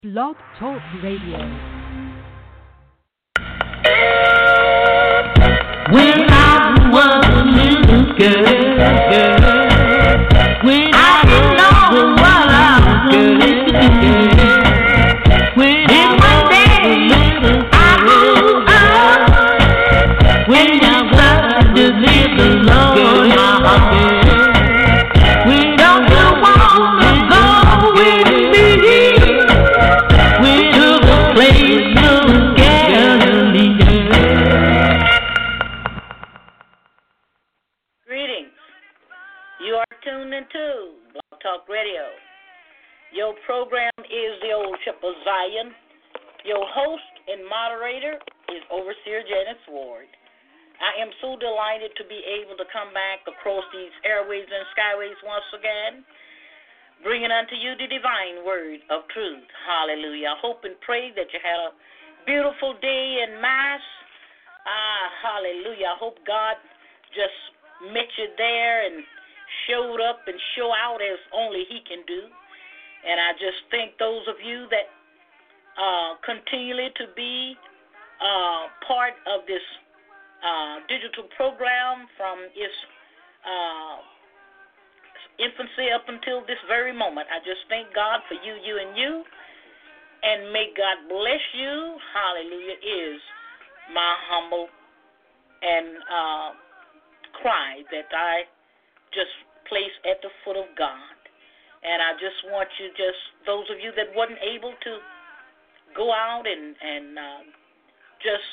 Blog Talk Radio. When I was a little girl, when I didn't know what I was girl, when one day I grew up, when I started to live alone, when don't you wanna go with me, when to the place of Galilee. You are tuned into Blog Talk Radio. Your program is the Old Ship of Zion. Your host and moderator is Overseer Janice Ward. I am so delighted to be able to come back across these airways and skyways once again, bringing unto you the divine word of truth. Hallelujah. I hope and pray that you had a beautiful day in Mass. Hallelujah. I hope God just met you there and showed up and show out as only He can do. And I just thank those of you that continually to be part of this digital program from its infancy up until this very moment. I just thank God for you, and you. And may God bless you. Hallelujah is my humble and cry that I just place at the foot of God. And I just want you, those of you that wasn't able to go out and just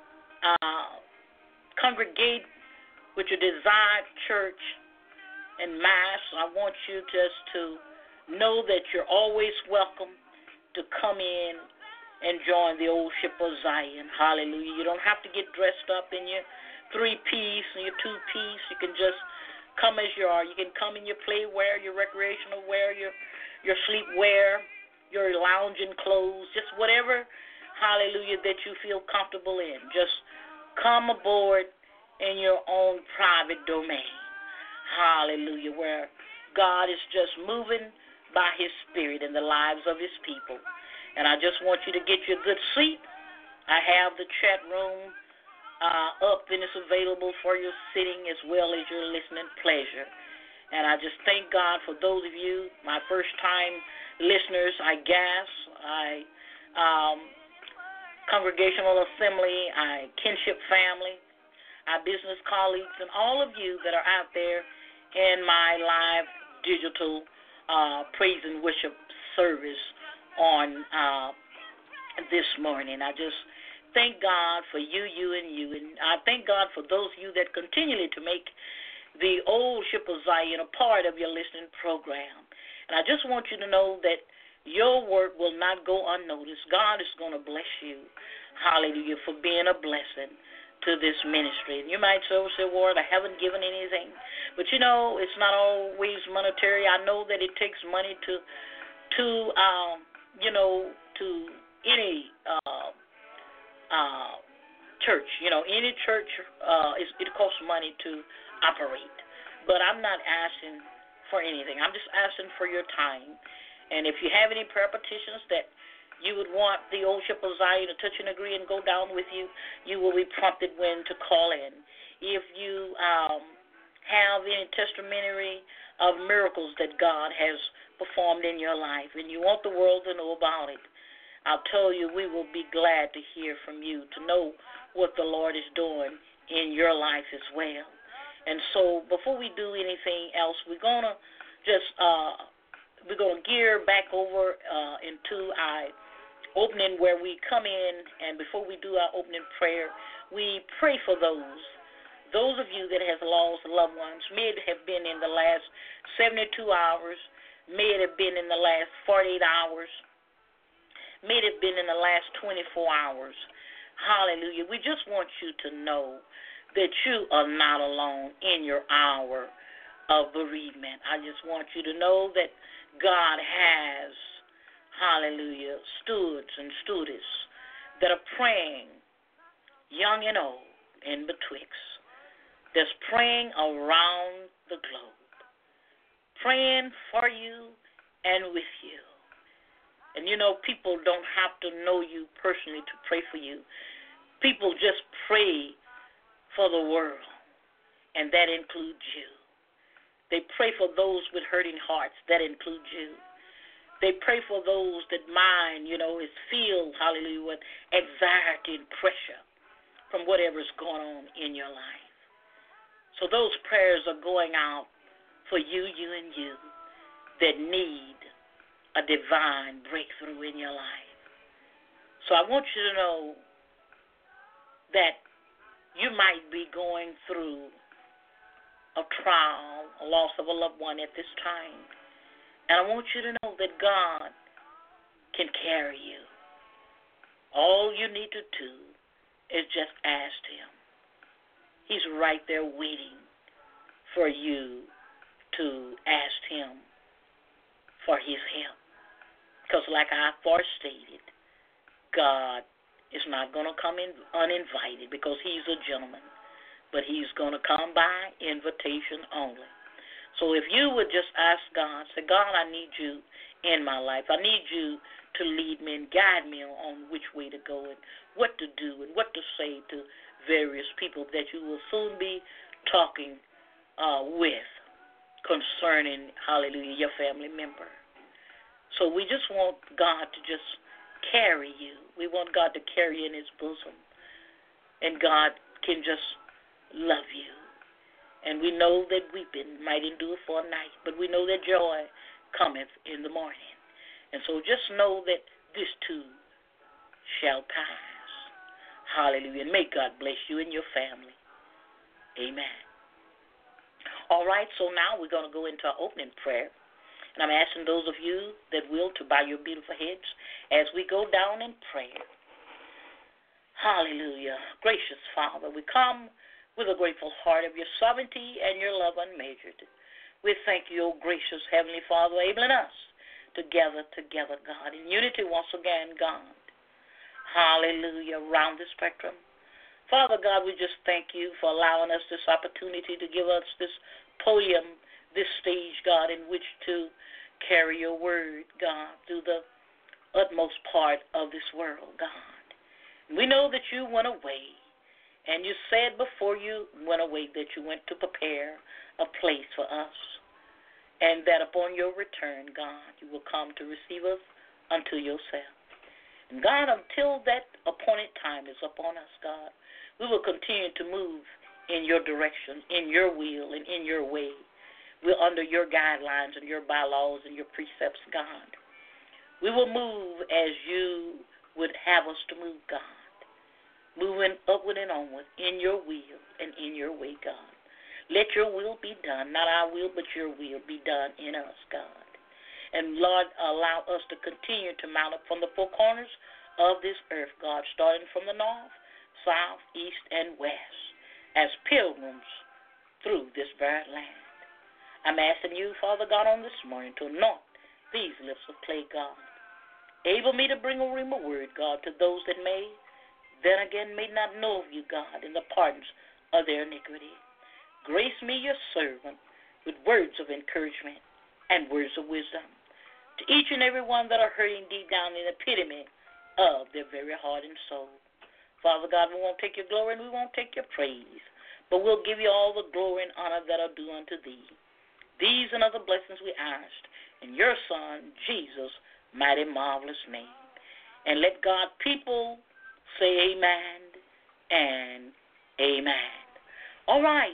congregate with your desired church and Mass, I want you just to know that you're always welcome to come in and join the Old Ship of Zion. Hallelujah. You don't have to get dressed up in your three-piece and your two-piece. You can just come as you are. You can come in your play wear, your recreational wear, your sleep wear, your lounging clothes, just whatever, hallelujah, that you feel comfortable in. Just come aboard in your own private domain. Hallelujah, where God is just moving by His Spirit in the lives of His people. And I just want you to get you a good seat. I have the chat room up, and it's available for your sitting as well as your listening pleasure. And I just thank God for those of you, my first-time listeners, Congregational Assembly, Kinship Family, our business colleagues, and all of you that are out there in my live digital praise and worship service on this morning. I just thank God for you, and I thank God for those of you that continually to make the Old Ship of Zion a part of your listening program. And I just want you to know that your work will not go unnoticed. God is going to bless you, hallelujah, for being a blessing to this ministry. And you might say, Ward, I haven't given anything. But, you know, it's not always monetary. I know that it takes money to any church. You know, any church, it costs money to operate. But I'm not asking for anything. I'm just asking for your time. And if you have any prayer petitions that you would want the Old Ship of Zion to touch and agree and go down with you, you will be prompted when to call in. If you have any testimony of miracles that God has performed in your life and you want the world to know about it, I'll tell you, we will be glad to hear from you, to know what the Lord is doing in your life as well. And so before we do anything else, we're going to gear back over into our opening where we come in, and before we do our opening prayer, we pray for those of you that have lost loved ones. May it have been in the last 72 hours, may it have been in the last 48 hours, may it have been in the last 24 hours. Hallelujah. We just want you to know that you are not alone in your hour of bereavement. I just want you to know that God has, hallelujah, stewards and stewardess that are praying, young and old, in betwixt, that's praying around the globe, praying for you and with you. And people don't have to know you personally to pray for you. People just pray for the world, and that includes you. They pray for those with hurting hearts. That includes you. They pray for those that mind, is filled, hallelujah, with anxiety and pressure from whatever's going on in your life. So those prayers are going out for you and you that need a divine breakthrough in your life. So I want you to know that you might be going through a trial, a loss of a loved one at this time. And I want you to know that God can carry you. All you need to do is just ask Him. He's right there waiting for you to ask Him for His help. Because like I first stated, God is not going to come in uninvited because He's a gentleman, but He's going to come by invitation only. So if you would just ask God, say, God, I need you in my life. I need you to lead me and guide me on which way to go and what to do and what to say to various people that you will soon be talking with concerning, hallelujah, your family member. So we just want God to just carry you. We want God to carry you in His bosom. And God can just love you. And we know that weeping might endure for a night, but we know that joy cometh in the morning. And so just know that this too shall pass. Hallelujah. And may God bless you and your family. Amen. All right, so now we're going to go into our opening prayer. And I'm asking those of you that will to bow your beautiful heads as we go down in prayer. Hallelujah. Gracious Father, we come with a grateful heart of your sovereignty and your love unmeasured. We thank you, O gracious Heavenly Father, enabling us to gather together, God, in unity once again, God. Hallelujah, around the spectrum. Father God, we just thank you for allowing us this opportunity to give us this podium, this stage, God, in which to carry your word, God, through the utmost part of this world, God. We know that you went away, and you said before you went away that you went to prepare a place for us, and that upon your return, God, you will come to receive us unto yourself. And God, until that appointed time is upon us, God, we will continue to move in your direction, in your will, and in your way. We're under your guidelines and your bylaws and your precepts, God. We will move as you would have us to move, God. Moving upward and onward in your will and in your way, God. Let your will be done, not our will, but your will be done in us, God. And, Lord, allow us to continue to mount up from the four corners of this earth, God, starting from the north, south, east, and west, as pilgrims through this very land. I'm asking you, Father God, on this morning to anoint these lips of clay, God. Able me to bring a rhema word, God, to those that may, then again, may not know of you, God, in the pardons of their iniquity. Grace me, your servant, with words of encouragement and words of wisdom to each and every one that are hurting deep down in the epitome of their very heart and soul. Father God, we won't take your glory and we won't take your praise, but we'll give you all the glory and honor that are due unto thee. These and other blessings we asked in your Son, Jesus' mighty, marvelous name. And let God people say amen and amen. All right,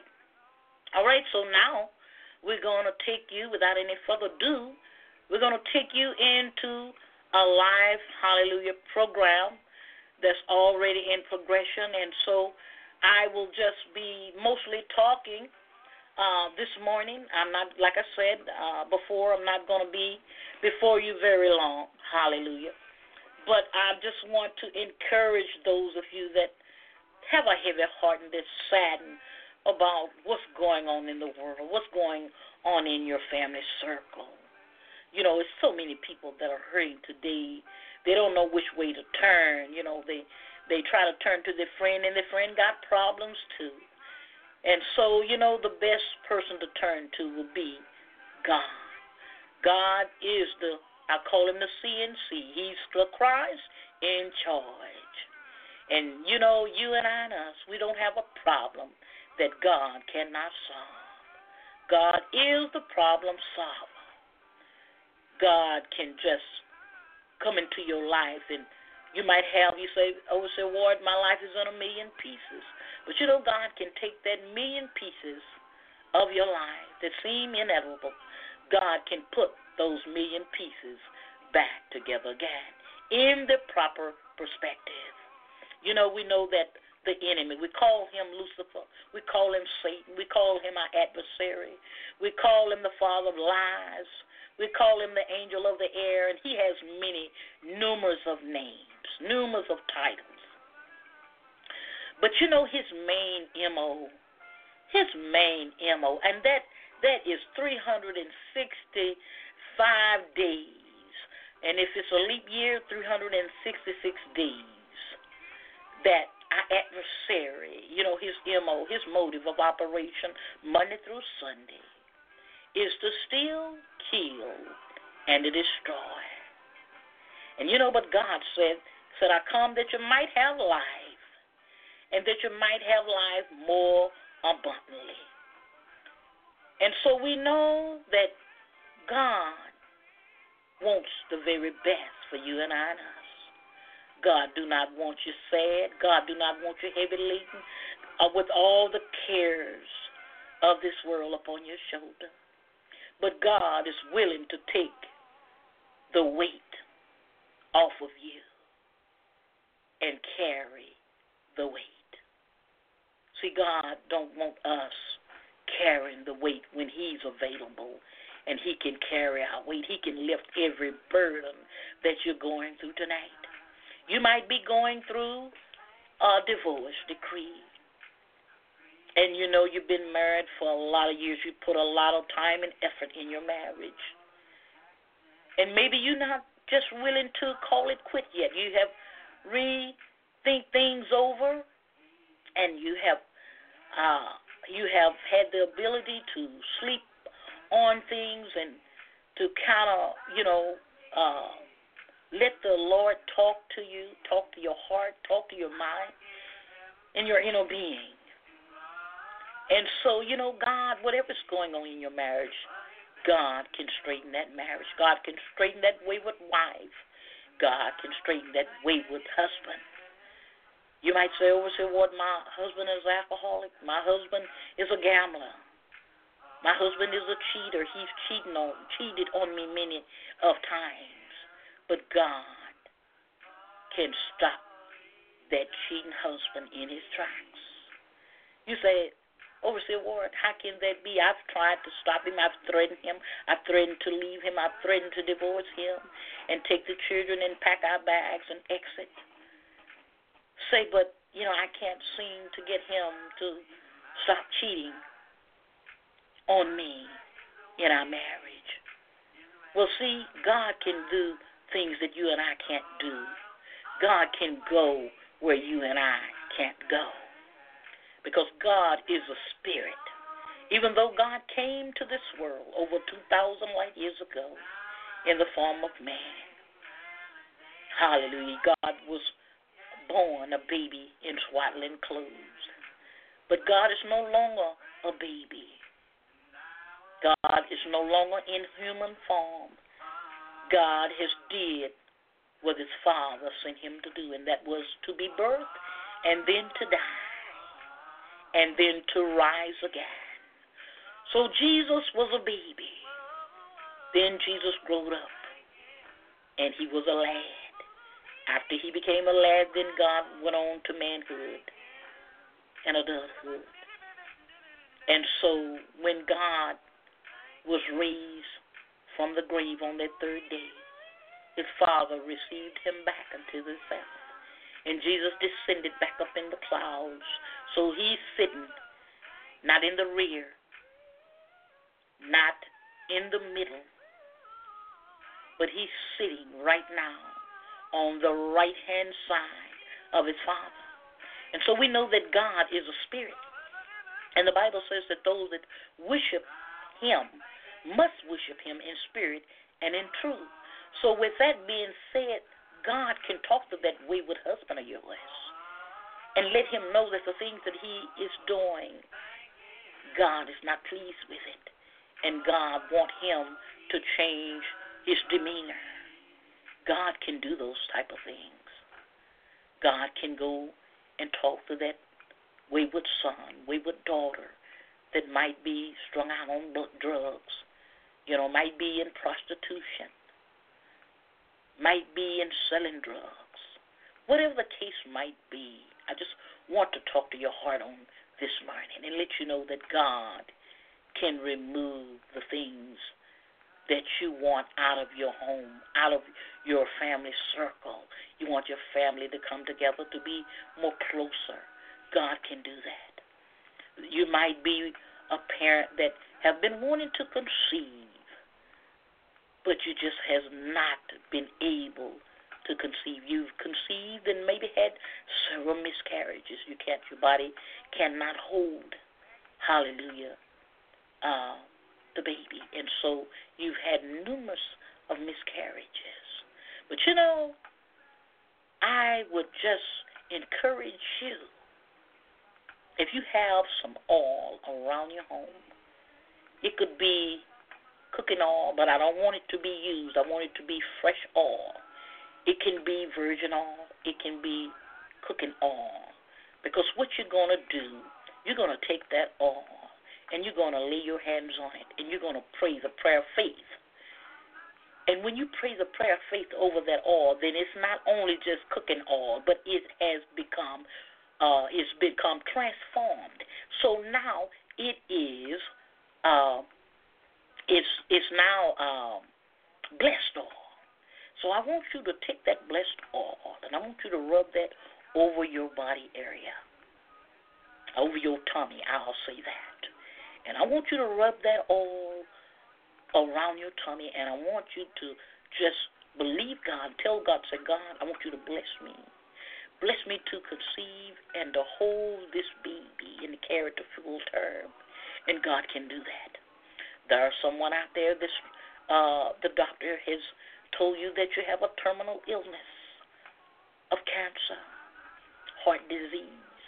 so now we're going to take you, without any further ado, we're going to take you into a live, hallelujah, program that's already in progression. And so I will just be mostly talking this morning. I'm not, like I said before, I'm not going to be before you very long. Hallelujah. But I just want to encourage those of you that have a heavy heart and that's saddened about what's going on in the world, what's going on in your family circle. You know, it's so many people that are hurting today. They don't know which way to turn. You know, they try to turn to their friend, and their friend got problems too. And so, you know, the best person to turn to will be God. God is the I call him the CNC. He's the Christ in charge. And you know, you and I and us, we don't have a problem that God cannot solve. God is the problem solver. God can just come into your life, and you might have, you say, Overseer Ward, my life is in a million pieces. But you know, God can take that million pieces of your life that seem inevitable. God can put those million pieces back together again in the proper perspective. You know, we know that the enemy, we call him Lucifer, we call him Satan, we call him our adversary, we call him the father of lies, we call him the angel of the air, and he has many, numerous of names, numerous of titles. But you know his main MO, and that is 365 days. And if it's a leap year, 366 days that our adversary, you know, his MO, his motive of operation, Monday through Sunday, is to steal, kill, and to destroy. And you know, but God said, I come that you might have life, and that you might have life more abundantly. And so we know that God wants the very best for you and I and us. God do not want you sad. God do not want you heavy laden with all the cares of this world upon your shoulder. But God is willing to take the weight off of you and carry the weight. See, God don't want us carrying the weight when he's available and he can carry our weight. He can lift every burden that you're going through tonight. You might be going through a divorce decree. And you know you've been married for a lot of years. You put a lot of time and effort in your marriage. And maybe you're not just willing to call it quit yet. You have rethink things over, and you have had the ability to sleep on things and to kind of, let the Lord talk to you, talk to your heart, talk to your mind, and your inner being. And so, you know, God, whatever's going on in your marriage, God can straighten that marriage. God can straighten that wayward wife. God can straighten that wayward husband. You might say, Overseer Ward, my husband is an alcoholic. My husband is a gambler. My husband is a cheater. He's cheated on me many of times. But God can stop that cheating husband in his tracks. You say, Overseer Ward, how can that be? I've tried to stop him. I've threatened him. I've threatened to leave him. I've threatened to divorce him and take the children and pack our bags and exit. Say, but, you know, I can't seem to get him to stop cheating on me in our marriage. Well, see, God can do things that you and I can't do. God can go where you and I can't go. Because God is a spirit. Even though God came to this world over 2,000 light years ago in the form of man. Hallelujah. God was born a baby in swaddling clothes. But God is no longer a baby. God is no longer in human form. God has did what his Father sent him to do, and that was to be birthed and then to die and then to rise again. So Jesus was a baby. Then Jesus grew up, and he was a lad. After he became a lad, then God went on to manhood and adulthood. And so when God was raised from the grave on that third day, his Father received him back unto the south. And Jesus descended back up in the clouds. So he's sitting not in the rear, not in the middle, but he's sitting right now on the right-hand side of his Father. And so we know that God is a spirit. And the Bible says that those that worship him must worship him in spirit and in truth. So with that being said, God can talk to that wayward husband of yours and let him know that the things that he is doing, God is not pleased with it. And God wants him to change his demeanor. God can do those type of things. God can go and talk to that wayward son, wayward daughter that might be strung out on drugs, might be in prostitution, might be in selling drugs. Whatever the case might be, I just want to talk to your heart on this morning and let you know that God can remove the things that you want out of your home, out of your family circle. You want your family to come together to be more closer. God can do that. You might be a parent that have been wanting to conceive, but you just has not been able to conceive. You've conceived and maybe had several miscarriages. Your body cannot hold, hallelujah, the baby. And so you've had numerous of miscarriages. But I would just encourage you, if you have some oil around your home, it could be cooking oil, but I don't want it to be used. I want it to be fresh oil. It can be virgin oil. It can be cooking oil. Because what you're going to do, you're going to take that oil and you're going to lay your hands on it and you're going to pray the prayer of faith. And when you pray the prayer of faith over that oil, then it's not only just cooking oil, but it has become transformed. So now it is it's now blessed oil. So I want you to take that blessed oil and I want you to rub that over your body area, over your tummy, I'll say that. And I want you to rub that oil around your tummy, and I want you to just believe God, tell God, say, God, I want you to bless me. Bless me to conceive and to hold this baby and to carry it to full term. And God can do that. There's someone out there, the doctor has told you that you have a terminal illness of cancer, heart disease.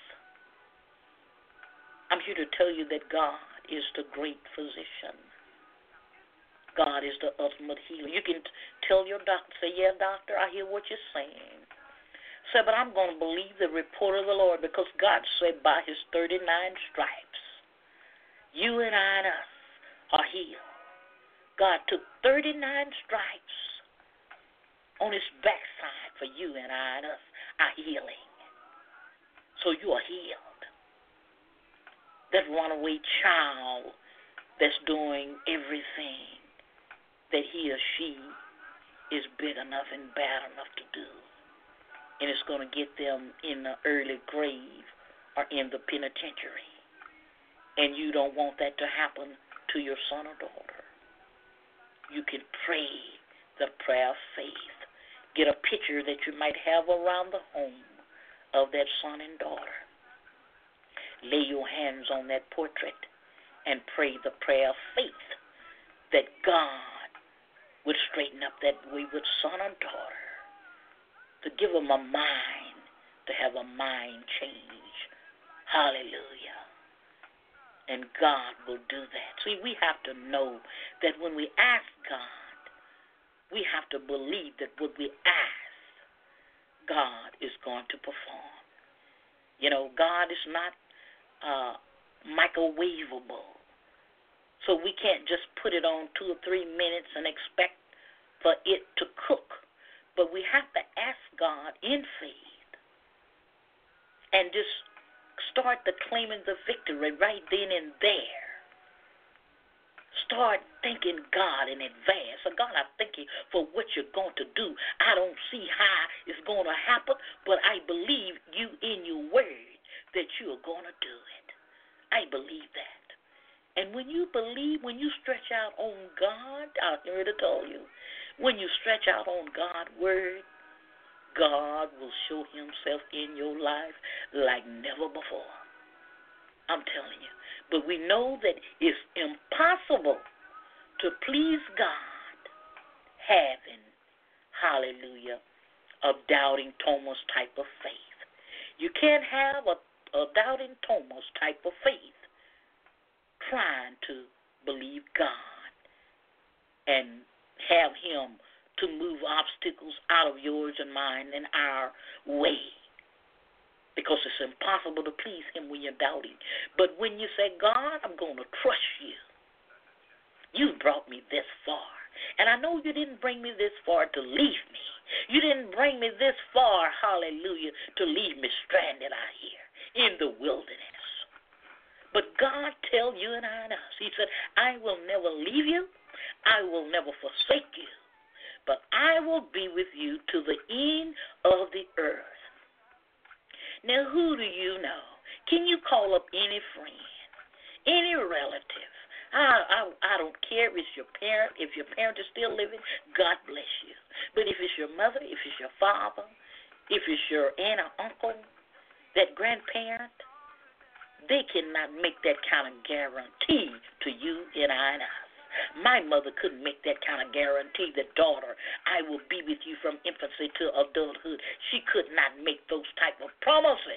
I'm here to tell you that God is the great physician. God is the ultimate healer. You can tell your doctor, say, yeah, doctor, I hear what you're saying. Say, but I'm going to believe the report of the Lord because God said by his 39 stripes, you and I and us are healed. God took 39 stripes on his backside for you and I and us are healing. So you are healed. That runaway child that's doing everything that he or she is big enough and bad enough to do. And it's going to get them in the early grave or in the penitentiary. And you don't want that to happen to your son or daughter. You can pray the prayer of faith. Get a picture that you might have around the home of that son and daughter. Lay your hands on that portrait and pray the prayer of faith that God would straighten up that wayward son or daughter, to give them a mind, to have a mind change. Hallelujah. And God will do that. See, we have to know that when we ask God, we have to believe that what we ask, God is going to perform. God is not microwavable. So we can't just put it on 2 or 3 minutes and expect for it to cook. But we have to ask God in faith and just start claiming the victory right then and there. Start thanking God in advance. So God, I thank you for what you're going to do. I don't see how it's going to happen, but I believe you in your word that you are going to do it. I believe that. And when you believe, when you stretch out on God, I'm here to tell you, when you stretch out on God's word, God will show himself in your life like never before. I'm telling you. But we know that it's impossible to please God having hallelujah, of doubting Thomas type of faith. You can't have a doubting Thomas type of faith trying to believe God and have him to move obstacles out of yours and mine and our way. Because it's impossible to please him when you're doubting. But when you say, God, I'm going to trust you. You brought me this far. And I know you didn't bring me this far to leave me. You didn't bring me this far, hallelujah, to leave me stranded out here in the wilderness. But God tell you and I and us, he said, I will never leave you. I will never forsake you. But I will be with you to the end of the earth. Now, who do you know? Can you call up any friend, any relative? I don't care if it's your parent. If your parent is still living, God bless you. But if it's your mother, if it's your father, if it's your aunt or uncle, that grandparent, they cannot make that kind of guarantee to you and I and us. My mother couldn't make that kind of guarantee that, daughter, I will be with you from infancy to adulthood. She could not make those type of promises.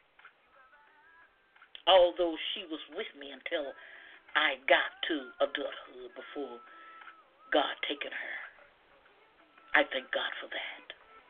Although she was with me until I got to adulthood before God taken her. I thank God for that.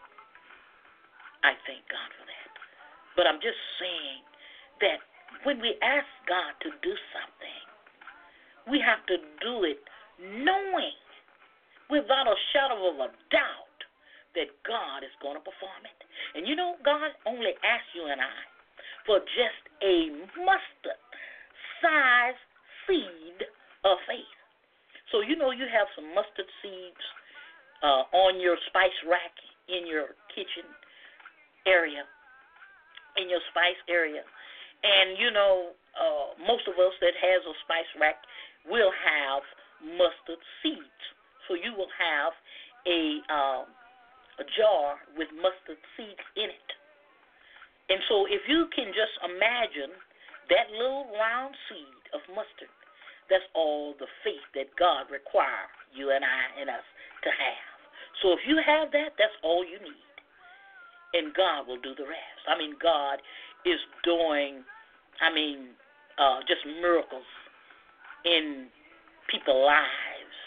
I thank God for that. But I'm just saying that when we ask God to do something, we have to do it knowing without a shadow of a doubt that God is going to perform it. And you know, God only asks you and I for just a mustard-sized seed of faith. So you know you have some mustard seeds on your spice rack in your kitchen area, in your spice area. And you know, most of us that has a spice rack will have mustard seeds. So you will have a jar with mustard seeds in it. And so if you can just imagine that little round seed of mustard, that's all the faith that God requires you and I and us to have. So if you have that, that's all you need. And God will do the rest. I mean, God is doing, just miracles in people's lives.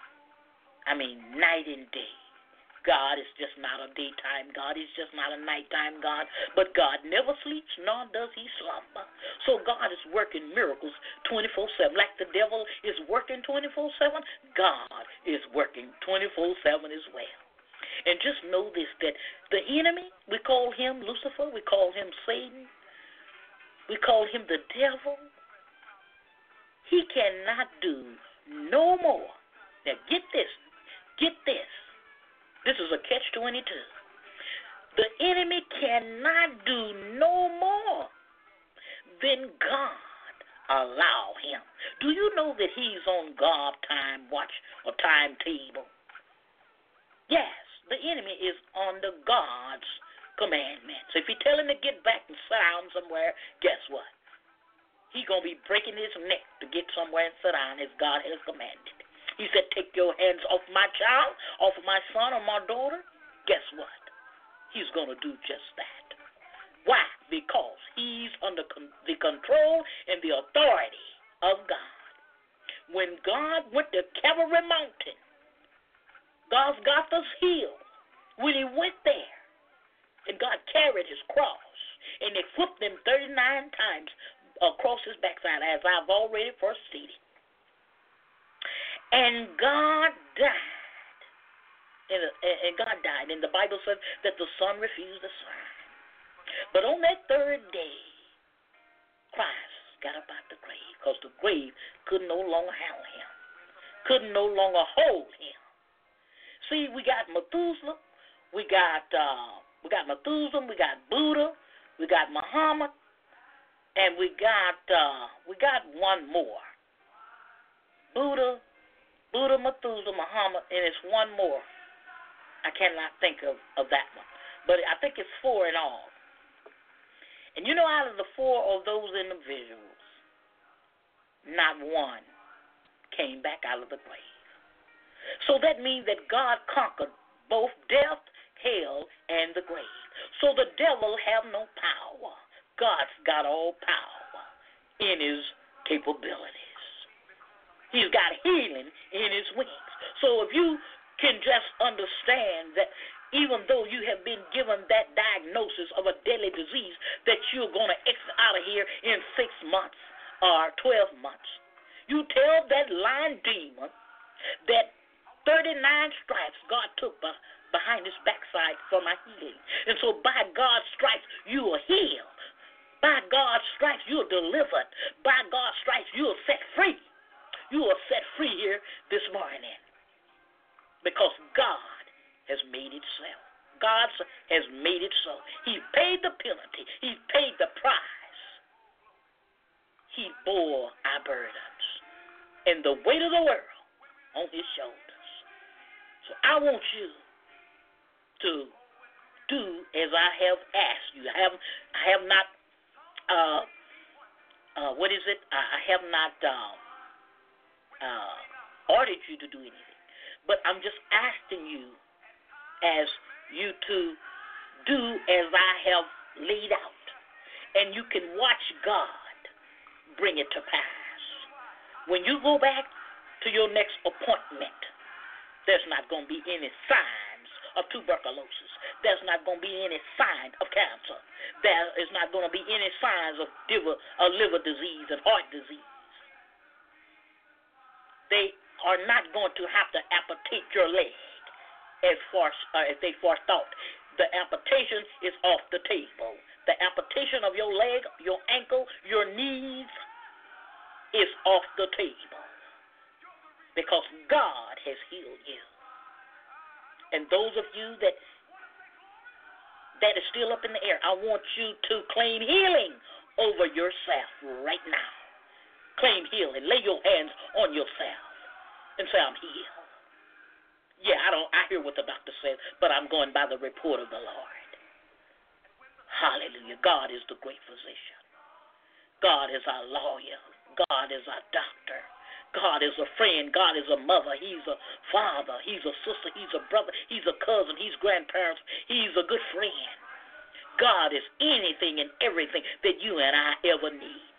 Night and day. God is just not a daytime God. He's just not a nighttime God. But God never sleeps, nor does he slumber. So God is working miracles 24/7. Like the devil is working 24/7, God is working 24/7 as well. And just know this, that the enemy, we call him Lucifer, we call him Satan, we call him the devil. He cannot do no more. Now get this. This is a catch-22. The enemy cannot do no more than God allow him. Do you know that he's on God time watch or timetable? Yes, the enemy is under God's commandment. So if you tell him to get back and sit down somewhere, guess what? He's going to be breaking his neck to get somewhere and sit down as God has commanded. He said, take your hands off my child, off of my son or my daughter. Guess what? He's going to do just that. Why? Because he's under the control and the authority of God. When God went to Calvary Mountain, Golgotha's hill, when he went there, and God carried his cross, and they flipped him 39 times across his backside, as I've already first stated. And God died. And God died. And the Bible says that the Son refused to sign. But on that third day, Christ got up out the grave, because the grave could no longer handle him, couldn't no longer hold him. See, we got Methuselah, we got Methuselah, we got Buddha, we got Muhammad, and we got one more. Buddha, Methuselah, Muhammad, and it's one more. I cannot think of that one. But I think it's 4 in all. And you know, out of the 4 of those individuals, not one came back out of the grave. So that means that God conquered both death, hell, and the grave. So the devil have no power. God's got all power in his capabilities. He's got healing in his wings. So if you can just understand that even though you have been given that diagnosis of a deadly disease that you're going to exit out of here in 6 months or 12 months, you tell that lying demon that 39 stripes God took behind his backside for my healing. And so by God's stripes, you are healed. By God's stripes, you are delivered. By God's stripes, you are set free. You are set free here this morning because God has made it so. God has made it so. He paid the penalty. He paid the price. He bore our burdens and the weight of the world on his shoulders. So I want you to do as I have asked you. I have not I have not ordered you to do anything, but I'm just asking you as you to do as I have laid out, and you can watch God bring it to pass. When you go back to your next appointment, there's not going to be any signs of tuberculosis. There's not going to be any sign of cancer. There is not going to be any signs of liver disease and heart disease. They are not going to have to amputate your leg as they thought. The amputation is off the table. The amputation of your leg, your ankle, your knees is off the table because God has healed you. And those of you that is still up in the air, I want you to claim healing over yourself right now. Claim healing. Lay your hands on yourself and say, I'm healed. Yeah, I hear what the doctor says, but I'm going by the report of the Lord. Hallelujah. God is the great physician. God is our lawyer. God is our doctor. God is a friend. God is a mother. He's a father. He's a sister. He's a brother. He's a cousin. He's grandparents. He's a good friend. God is anything and everything that you and I ever need.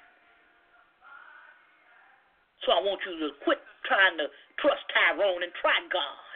So I want you to quit trying to trust Tyrone and try God.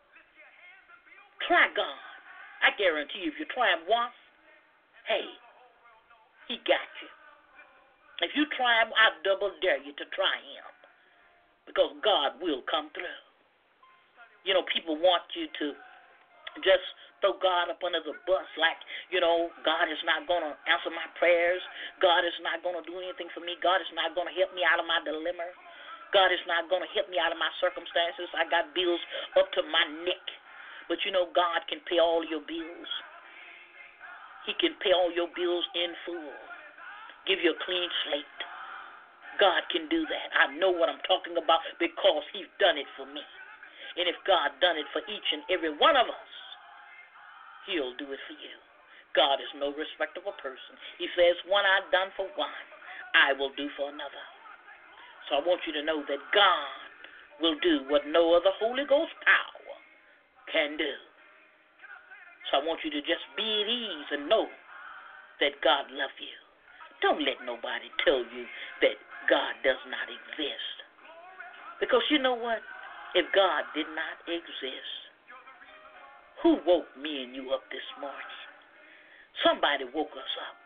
Try God. I guarantee you, if you try him once, hey, he got you. If you try him, I double dare you to try him. Because God will come through. You know, people want you to just throw God up under the bus like, you know, God is not going to answer my prayers. God is not going to do anything for me. God is not going to help me out of my dilemma. God is not going to help me out of my circumstances. I got bills up to my neck. But, you know, God can pay all your bills. He can pay all your bills in full. Give you a clean slate. God can do that. I know what I'm talking about because he's done it for me. And if God done it for each and every one of us, he'll do it for you. God is no respecter of a person. He says, one I've done for one, I will do for another. So I want you to know that God will do what no other Holy Ghost power can do. So I want you to just be at ease and know that God loves you. Don't let nobody tell you that God does not exist. Because you know what? If God did not exist, who woke me and you up this morning? Somebody woke us up.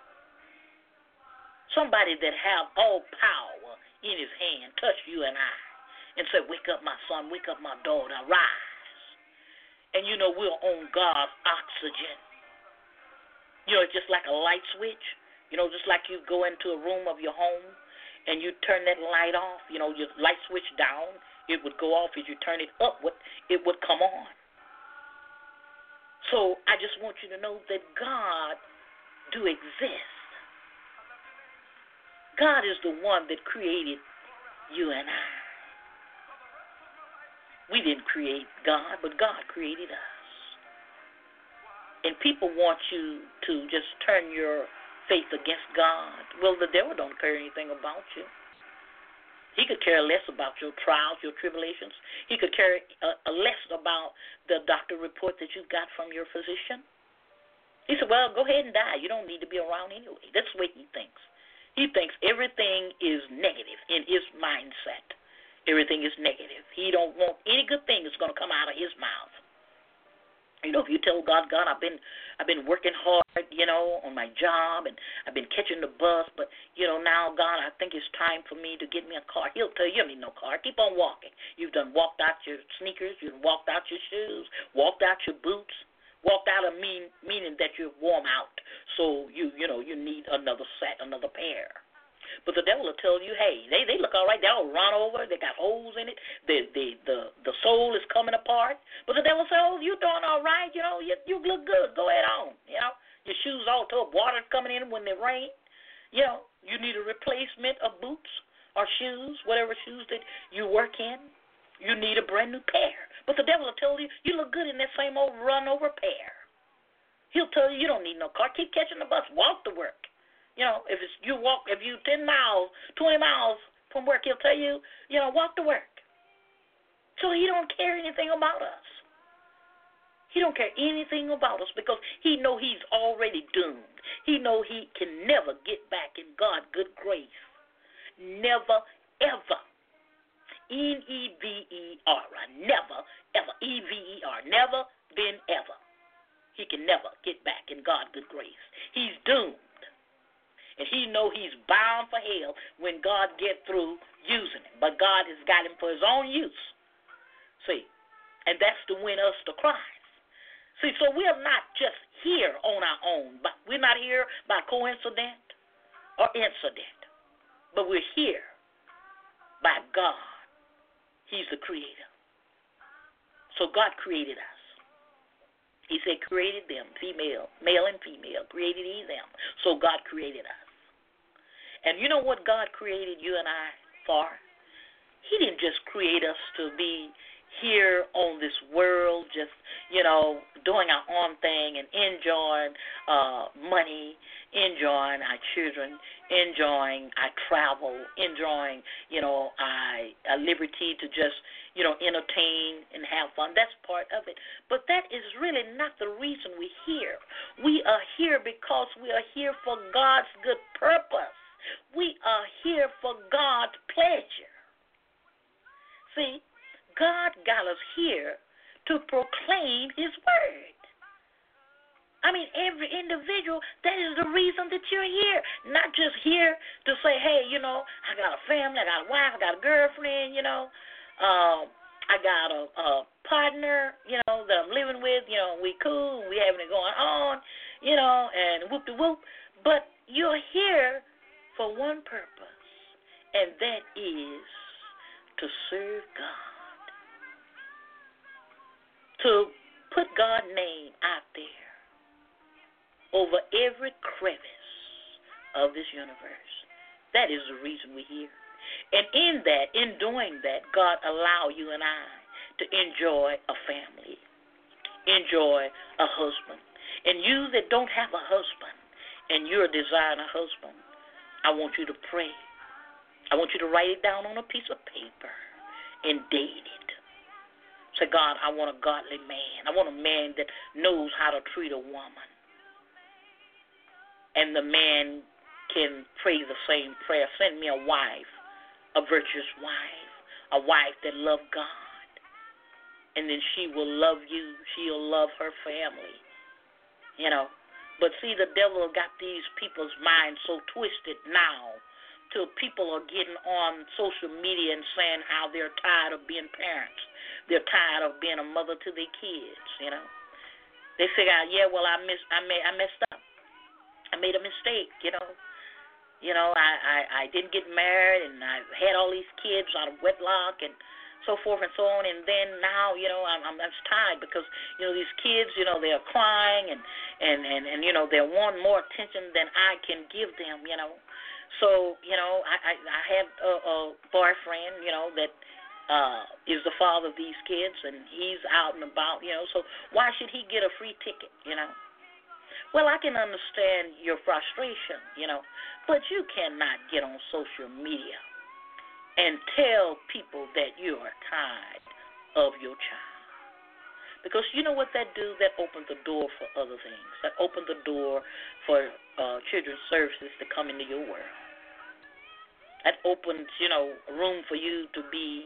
Somebody that have all power in his hand touched you and I and said, wake up my son, wake up my daughter, rise. And you know, we're on God's oxygen. You know, it's just like a light switch. You know, just like you go into a room of your home and you turn that light off, you know, your light switch down, it would go off. As you turn it up, it would come on. So I just want you to know that God do exist. God is the one that created you and I. We didn't create God, but God created us. And people want you to just turn your faith against God. Well, the devil don't care anything about you. He could care less about your trials, your tribulations. He could care less about the doctor report that you got from your physician. He said, well, go ahead and die. You don't need to be around anyway. That's the way he thinks. He thinks everything is negative in his mindset. Everything is negative. He don't want any good thing that's going to come out of his mouth. You know, if you tell God, I've been working hard, you know, on my job, and I've been catching the bus, but, you know, now, God, I think it's time for me to get me a car. He'll tell you, you don't need no car. Keep on walking. You've done walked out your sneakers. You've walked out your shoes, walked out your boots, walked out of meaning that you're warm out. So, you need another set, another pair. But the devil will tell you, hey, they look all right. They're all run over. They got holes in it. The sole is coming apart. But the devil says, oh, you're doing all right. You know, you look good. Go ahead on. You know, your shoes all tore up. Water's coming in when they rain. You know, you need a replacement of boots or shoes, whatever shoes that you work in. You need a brand new pair. But the devil will tell you, you look good in that same old run-over pair. He'll tell you, you don't need no car. Keep catching the bus. Walk to work. You know, if you 10 miles, 20 miles from work, he'll tell you, you know, walk to work. So he don't care anything about us. He don't care anything about us because he know he's already doomed. He know he can never get back in God's good grace. Never, ever. N-E-V-E-R. Never, ever. E-V-E-R. Never been ever. He can never get back in God's good grace. He's doomed. And he know he's bound for hell when God get through using him. But God has got him for his own use. See, and that's to win us to Christ. See, so we are not just here on our own. But we're not here by coincidence or incident. But we're here by God. He's the creator. So God created us. He said created them, female, male and female, created he them. So God created us. And you know what God created you and I for? He didn't just create us to be here on this world just, you know, doing our own thing and enjoying money, enjoying our children, enjoying our travel, enjoying, you know, our liberty to just, you know, entertain and have fun. That's part of it. But that is really not the reason we're here. We are here because we are here for God's good purpose. We are here for God's pleasure. See, God got us here to proclaim his word. I mean, every individual, that is the reason that you're here. Not just here to say, hey, you know, I got a family, I got a wife, I got a girlfriend, you know. I got a partner, you know, that I'm living with, you know, we cool, we having it going on, you know, and whoop-de-whoop. But you're here for one purpose, and that is to serve God. To put God's name out there over every crevice of this universe. That is the reason we're here. And in doing that, God allow you and I to enjoy a family, enjoy a husband. And you that don't have a husband and you're desiring a husband, I want you to pray. I want you to write it down on a piece of paper and date it. Say, God, I want a godly man. I want a man that knows how to treat a woman. And the man can pray the same prayer. Send me a wife, a virtuous wife, a wife that loves God. And then she will love you. She'll love her family. You know. But see, the devil got these people's minds so twisted now till people are getting on social media and saying how they're tired of being parents. They're tired of being a mother to their kids, you know. They figure out, yeah, well, I messed up. I made a mistake, you know. You know, I didn't get married, and I had all these kids out of wedlock and so forth and so on, and then now, you know, I'm tired because, you know, these kids, you know, they're crying and you know, they're wanting more attention than I can give them, you know. So, you know, I have a boyfriend, you know, that is the father of these kids, and he's out and about, you know, so why should he get a free ticket, you know? Well, I can understand your frustration, you know, but you cannot get on social media and tell people that you are tired of your child. Because you know what that do? That opens the door for other things. That opens the door for children's services to come into your world. That opens, room for you to be,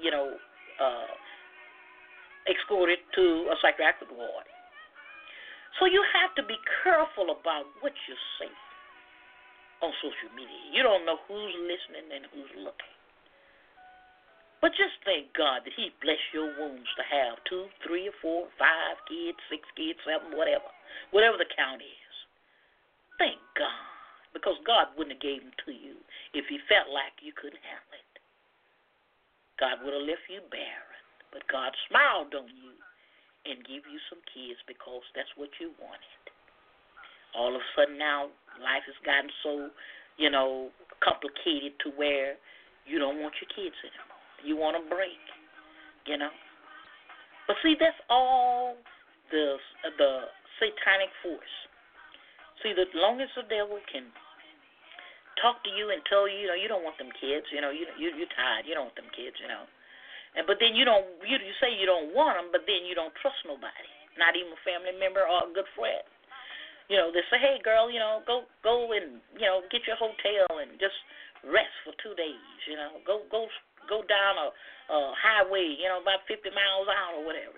escorted to a psychiatric ward. So you have to be careful about what you say on social media. You don't know who's listening and who's looking. But just thank God that He blessed your wombs to have 2, 3, or 4, 5 kids, 6 kids, 7, whatever the count is. Thank God, because God wouldn't have gave them to you if He felt like you couldn't handle it. God would have left you barren, but God smiled on you and give you some kids because that's what you wanted. All of a sudden now, life has gotten so, complicated to where you don't want your kids anymore. You want a break, But see, that's all the satanic force. See, as long as the devil can talk to you and tell you, you don't want them kids, you're tired, you don't want them kids, But then you say you don't want them, but then you don't trust nobody, not even a family member or a good friend. They say, hey, girl, go and, get your hotel and just rest for 2 days, Go down a highway, about 50 miles out or whatever,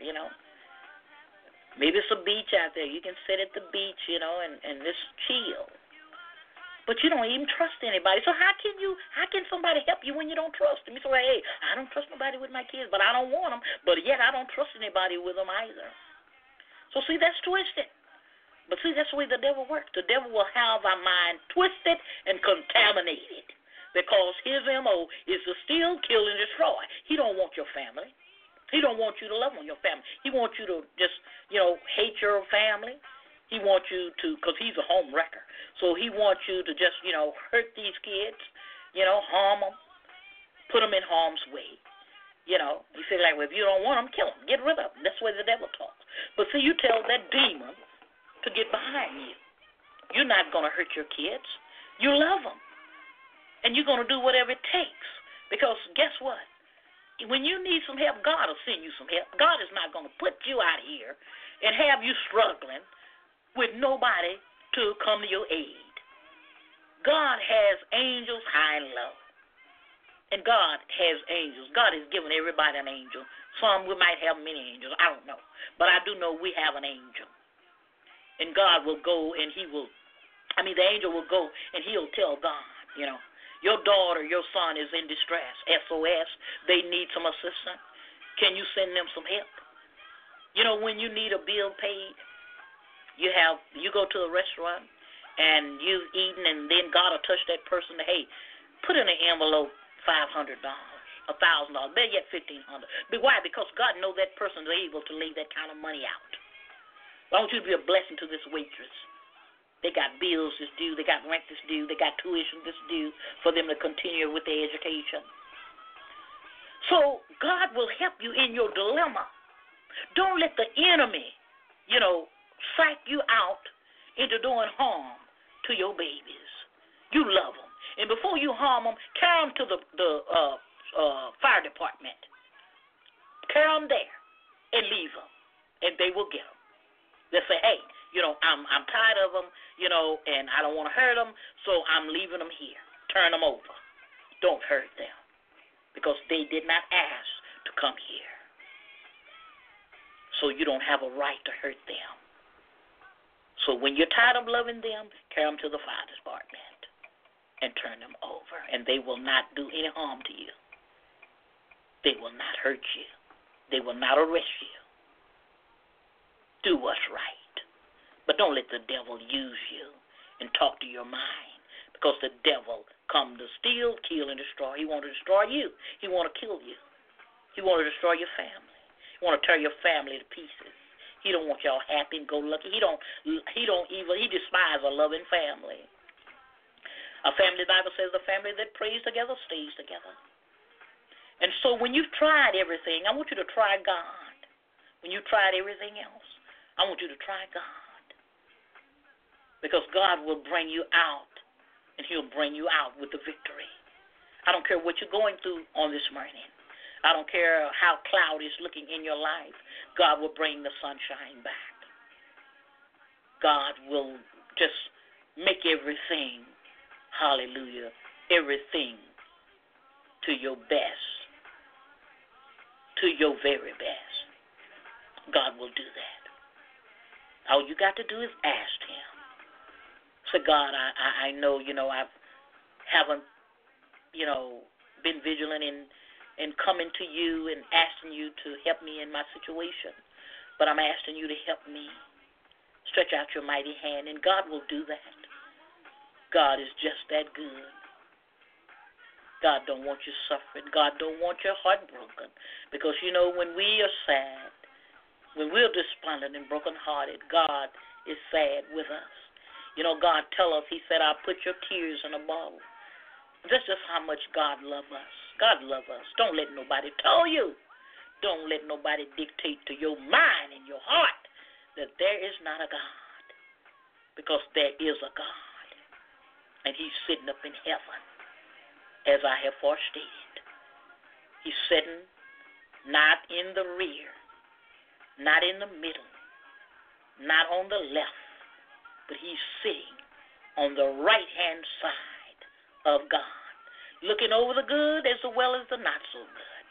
Maybe it's a beach out there. You can sit at the beach, and just chill. But you don't even trust anybody. So how can somebody help you when you don't trust them? You say, hey, I don't trust nobody with my kids, but I don't want them. But yet I don't trust anybody with them either. So see, that's twisted. But see, that's the way the devil works. The devil will have our mind twisted and contaminated because his M.O. is to steal, kill, and destroy. He don't want your family. He don't want you to love on your family. He wants you to just, hate your family. He wants you to, because he's a home wrecker. So he wants you to just, hurt these kids, harm them, put them in harm's way. He said, like, well, if you don't want them, kill them. Get rid of them. That's the way the devil talks. But see, you tell that demon to get behind you. You're not going to hurt your kids. You love them. And you're going to do whatever it takes. Because guess what? When you need some help, God will send you some help. God is not going to put you out here and have you struggling with nobody to come to your aid. God has angels high and low. And God has angels. God has given everybody an angel. Some we might have many angels. I don't know. But I do know we have an angel. And God will go and the angel will go and he'll tell God, your daughter, your son is in distress, SOS. They need some assistance. Can you send them some help? When you need a bill paid, you go to a restaurant and you've eaten, and then God will touch that person to, hey, put in an envelope $500, $1,000, better yet $1,500. But why? Because God knows that person is able to lay that kind of money out. I want you to be a blessing to this waitress. They got bills that's due. They got rent that's due. They got tuition that's due for them to continue with their education. So God will help you in your dilemma. Don't let the enemy, psych you out into doing harm to your babies. You love them. And before you harm them, carry them to the fire department. Carry them there and leave them, and they will get them. They'll say, hey, I'm tired of them, and I don't want to hurt them, so I'm leaving them here. Turn them over. Don't hurt them because they did not ask to come here. So you don't have a right to hurt them. So when you're tired of loving them, carry them to the fire department and turn them over, and they will not do any harm to you. They will not hurt you. They will not arrest you. Do what's right. But don't let the devil use you and talk to your mind, because the devil come to steal, kill, and destroy. He want to destroy you. He want to kill you. He want to destroy your family. He want to tear your family to pieces. He don't want y'all happy and go lucky. He despises a loving family. A family, the Bible says, the family that prays together stays together. And so when you've tried everything, I want you to try God. When you've tried everything else, I want you to try God. Because God will bring you out, and He'll bring you out with the victory. I don't care what you're going through on this morning. I don't care how cloudy is looking in your life. God will bring the sunshine back. God will just make everything, hallelujah, everything to your best, to your very best. God will do that. All you got to do is ask him. Say, God, I know, I haven't, been vigilant in coming to you and asking you to help me in my situation, but I'm asking you to help me. Stretch out your mighty hand, and God will do that. God is just that good. God don't want you suffering. God don't want your heart broken. Because, when we are sad, when we're despondent and brokenhearted, God is sad with us. God tell us, he said, I'll put your tears in a bottle. That's just how much God loves us. God loves us. Don't let nobody tell you. Don't let nobody dictate to your mind and your heart that there is not a God. Because there is a God. And he's sitting up in heaven, as I have forestated. He's sitting not in the rear, not in the middle, not on the left, but he's sitting on the right-hand side of God, looking over the good as well as the not so good.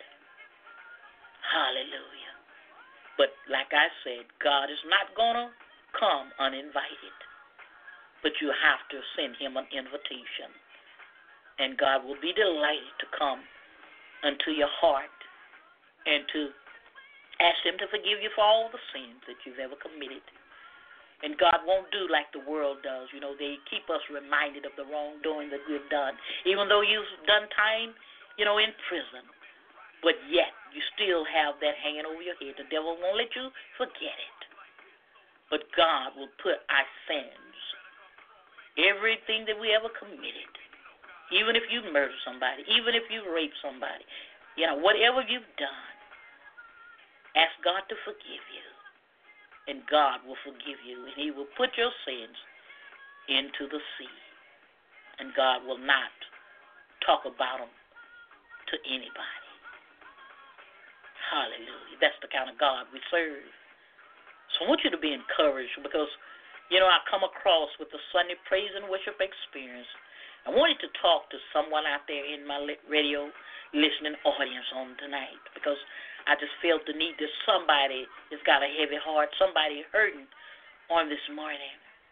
Hallelujah. But like I said, God is not going to come uninvited, but you have to send him an invitation. And God will be delighted to come unto your heart and to ask him to forgive you for all the sins that you've ever committed. And God won't do like the world does. They keep us reminded of the wrongdoing that we've done. Even though you've done time, in prison. But yet, you still have that hanging over your head. The devil won't let you forget it. But God will put our sins, everything that we ever committed, even if you murder somebody, even if you rape somebody, whatever you've done, ask God to forgive you. And God will forgive you, and he will put your sins into the sea. And God will not talk about them to anybody. Hallelujah. That's the kind of God we serve. So I want you to be encouraged because, I come across with the Sunday praise and worship experience. I wanted to talk to someone out there in my radio listening audience on tonight because I just felt the need that somebody has got a heavy heart, somebody hurting on this morning.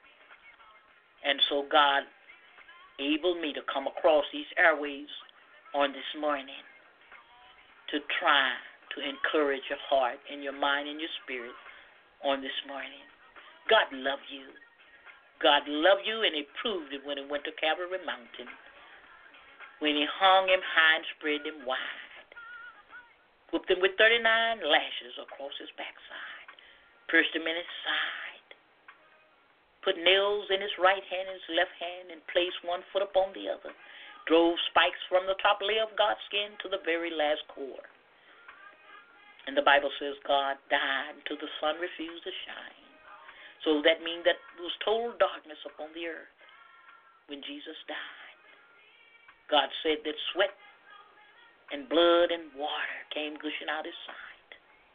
And so God enabled me to come across these airwaves on this morning to try to encourage your heart and your mind and your spirit on this morning. God loved you. God loved you, and he proved it when he went to Calvary Mountain, when he hung him high and spread him wide, whipped him with 39 lashes across his backside, pierced him in his side, put nails in his right hand and his left hand, and placed one foot upon the other, drove spikes from the top layer of God's skin to the very last core. And the Bible says God died until the sun refused to shine. So that means that there was total darkness upon the earth when Jesus died. God said that sweat and blood and water came gushing out his side.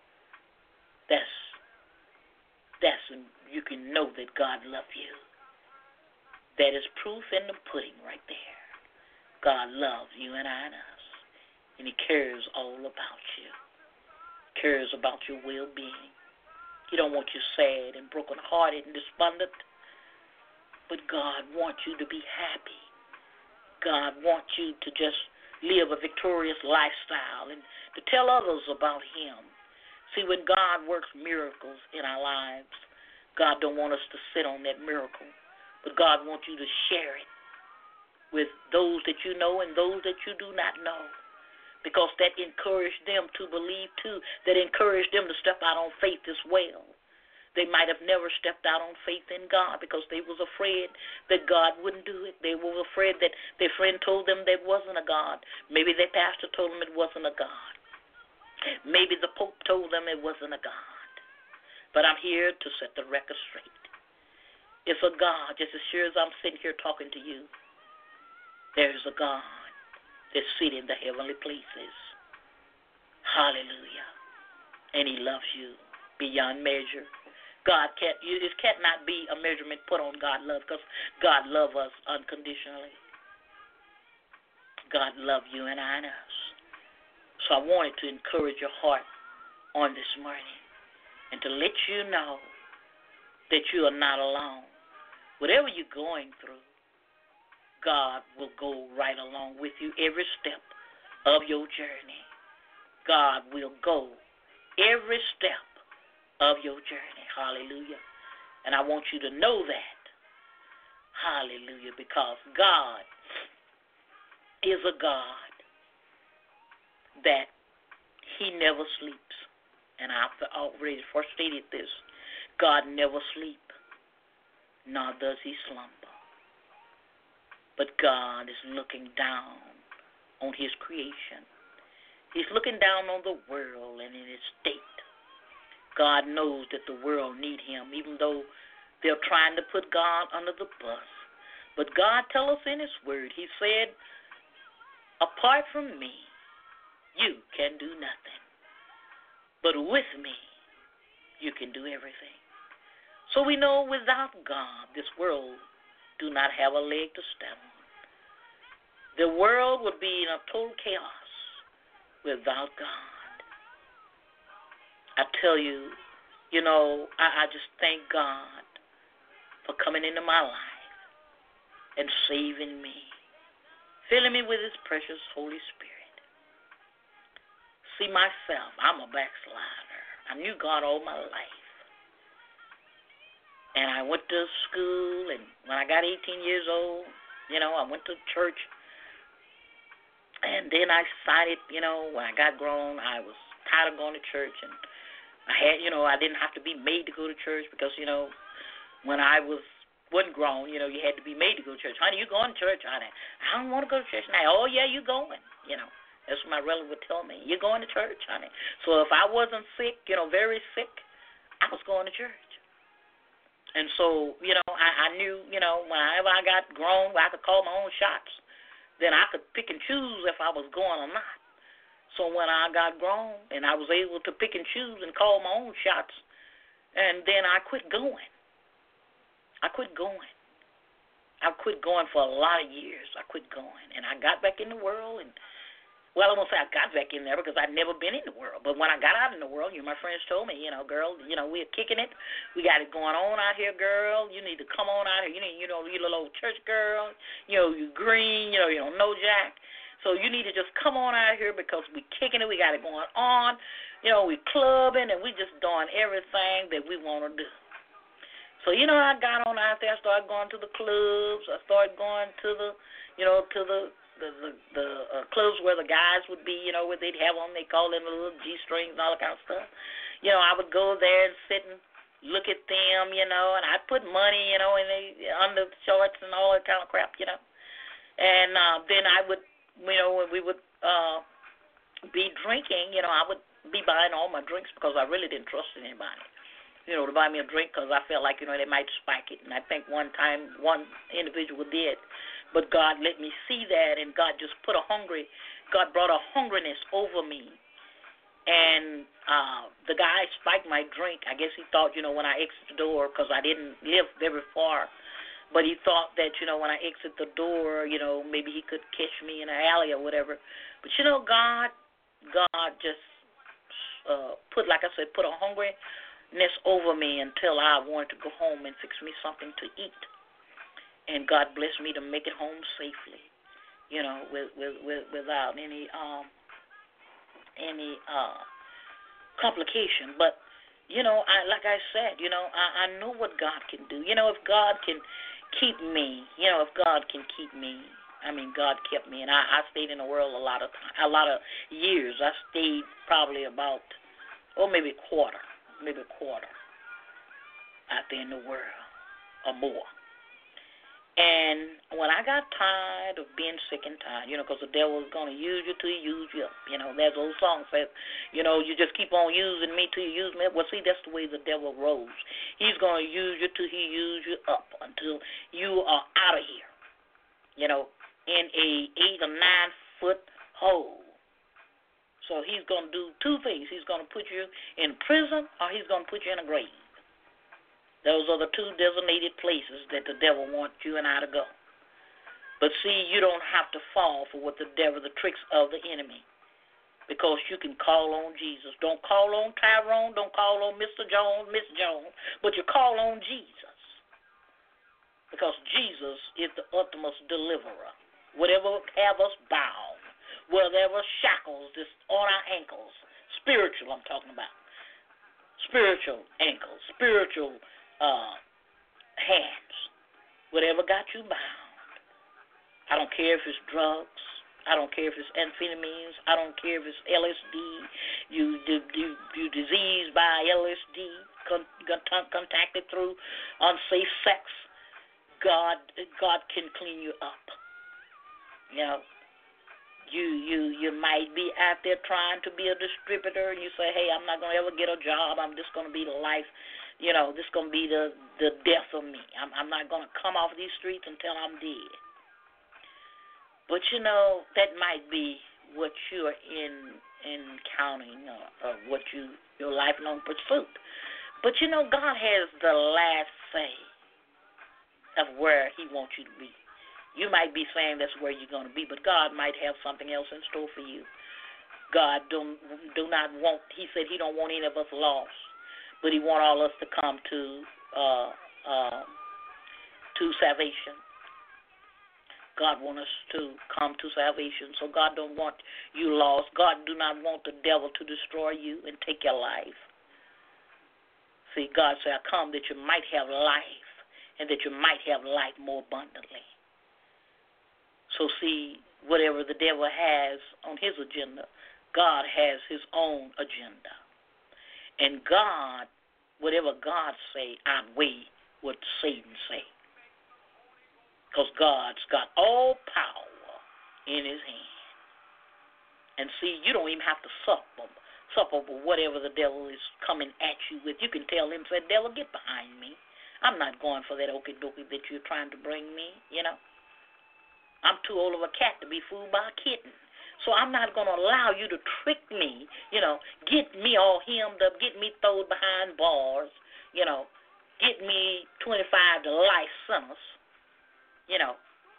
That's when you can know that God loved you. That is proof in the pudding right there. God loves you and I and us. And he cares all about you. Cares about your well-being. He don't want you sad and broken-hearted and despondent. But God wants you to be happy. God wants you to just live a victorious lifestyle and to tell others about him. See, when God works miracles in our lives, God don't want us to sit on that miracle. But God wants you to share it with those that you know and those that you do not know. Because that encouraged them to believe too. That encouraged them to step out on faith as well. They might have never stepped out on faith in God because they was afraid that God wouldn't do it. They were afraid that their friend told them there wasn't a God. Maybe their pastor told them it wasn't a God. Maybe the Pope told them it wasn't a God. But I'm here to set the record straight. It's a God, just as sure as I'm sitting here talking to you. There's a God. that sit in the heavenly places. Hallelujah. And he loves you beyond measure. It cannot be a measurement put on God's love, because God loves us unconditionally. God loves you and I and us. So I wanted to encourage your heart on this morning and to let you know that you are not alone. Whatever you're going through, God will go right along with you every step of your journey. God will go every step of your journey. Hallelujah. And I want you to know that. Hallelujah. Because God is a God that he never sleeps. And I've already first stated this. God never sleeps, nor does he slumber. But God is looking down on his creation. He's looking down on the world and in its state. God knows that the world needs him, even though they're trying to put God under the bus. But God tells us in his word, he said, apart from me, you can do nothing. But with me, you can do everything. So we know without God, this world do not have a leg to stand on. The world would be in a total chaos without God. I tell you, I just thank God for coming into my life and saving me, filling me with his precious Holy Spirit. See myself, I'm a backslider. I knew God all my life. And I went to school, and when I got 18 years old, I went to church. And then I decided, when I got grown, I was tired of going to church, and I had, I didn't have to be made to go to church because, when I wasn't grown, you had to be made to go to church. Honey, you going to church, honey? I don't want to go to church now. Oh, yeah, you going, That's what my relative would tell me. You're going to church, honey. So if I wasn't sick, very sick, I was going to church. And so, I knew, whenever I got grown, I could call my own shots. Then I could pick and choose if I was going or not. So when I got grown and I was able to pick and choose and call my own shots, and then I quit going. I quit going for a lot of years. I quit going. And I got back in the world, and well, I won't say I got back in there because I'd never been in the world. But when I got out in the world, my friends told me, girl, we're kicking it. We got it going on out here, girl. You need to come on out here. You little old church girl. You green. You don't know Jack. So you need to just come on out here because we kicking it. We got it going on. We clubbing and we just doing everything that we want to do. So I got on out there. I started going to the clubs. I started going to the, the clubs where the guys would be, where they'd have on, they call them the little G-strings and all that kind of stuff. I would go there and sit and look at them, and I'd put money, in the under shorts and all that kind of crap, And then I would, when we would be drinking, I would be buying all my drinks because I really didn't trust anybody, to buy me a drink because I felt like, they might spike it. And I think one time one individual did. But God let me see that, and God just God brought a hungriness over me. And the guy spiked my drink. I guess he thought, when I exit the door, because I didn't live very far, but he thought that, when I exit the door, maybe he could catch me in an alley or whatever. But, God just put a hungriness over me until I wanted to go home and fix me something to eat. And God blessed me to make it home safely, without any complication. But, like I said, I know what God can do. If God can keep me, if God can keep me, God kept me. And I stayed in the world a lot of years. I stayed probably about, maybe a quarter out there in the world or more. And when I got tired of being sick and tired, because the devil is going to use you till he use you up. There's an old song says, you just keep on using me till you use me up. Well, see, that's the way the devil rolls. He's going to use you till he use you up until you are out of here. In a 8 or 9 foothold. So he's going to do two things. He's going to put you in prison or he's going to put you in a grave. Those are the two designated places that the devil wants you and I to go. But see, you don't have to fall for what the devil, the tricks of the enemy, because you can call on Jesus. Don't call on Tyrone. Don't call on Mr. Jones, Miss Jones, but you call on Jesus, because Jesus is the ultimate deliverer. Whatever have us bound, whatever shackles is on our ankles, spiritual I'm talking about, spiritual ankles, spiritual hands, whatever got you bound. I don't care if it's drugs. I don't care if it's amphetamines. I don't care if it's LSD. You diseased by LSD, contacted through unsafe sex. God can clean you up. You know, you might be out there trying to be a distributor, and you say, hey, I'm not going to ever get a job. I'm just going to be the life. You know, this is going to be the death of me. I'm not going to come off these streets until I'm dead. But, you know, that might be what you're encountering or what your lifelong pursuit. But, you know, God has the last say of where he wants you to be. You might be saying that's where you're going to be, but God might have something else in store for you. God do not want, he said he don't want any of us lost, but he want all us to come to salvation. God wants us to come to salvation, so God don't want you lost. God do not want the devil to destroy you and take your life. See, God said, I come that you might have life and that you might have life more abundantly. So see, whatever the devil has on his agenda, God has his own agenda. And God, whatever God say, outweigh what Satan say. Because God's got all power in his hand. And see, you don't even have to suffer with whatever the devil is coming at you with. You can tell him, say, devil, get behind me. I'm not going for that okie-dokie that you're trying to bring me, you know. I'm too old of a cat to be fooled by a kitten. So I'm not going to allow you to trick me, you know, get me all hemmed up, get me thrown behind bars, you know, get me 25 to life sentence, you know,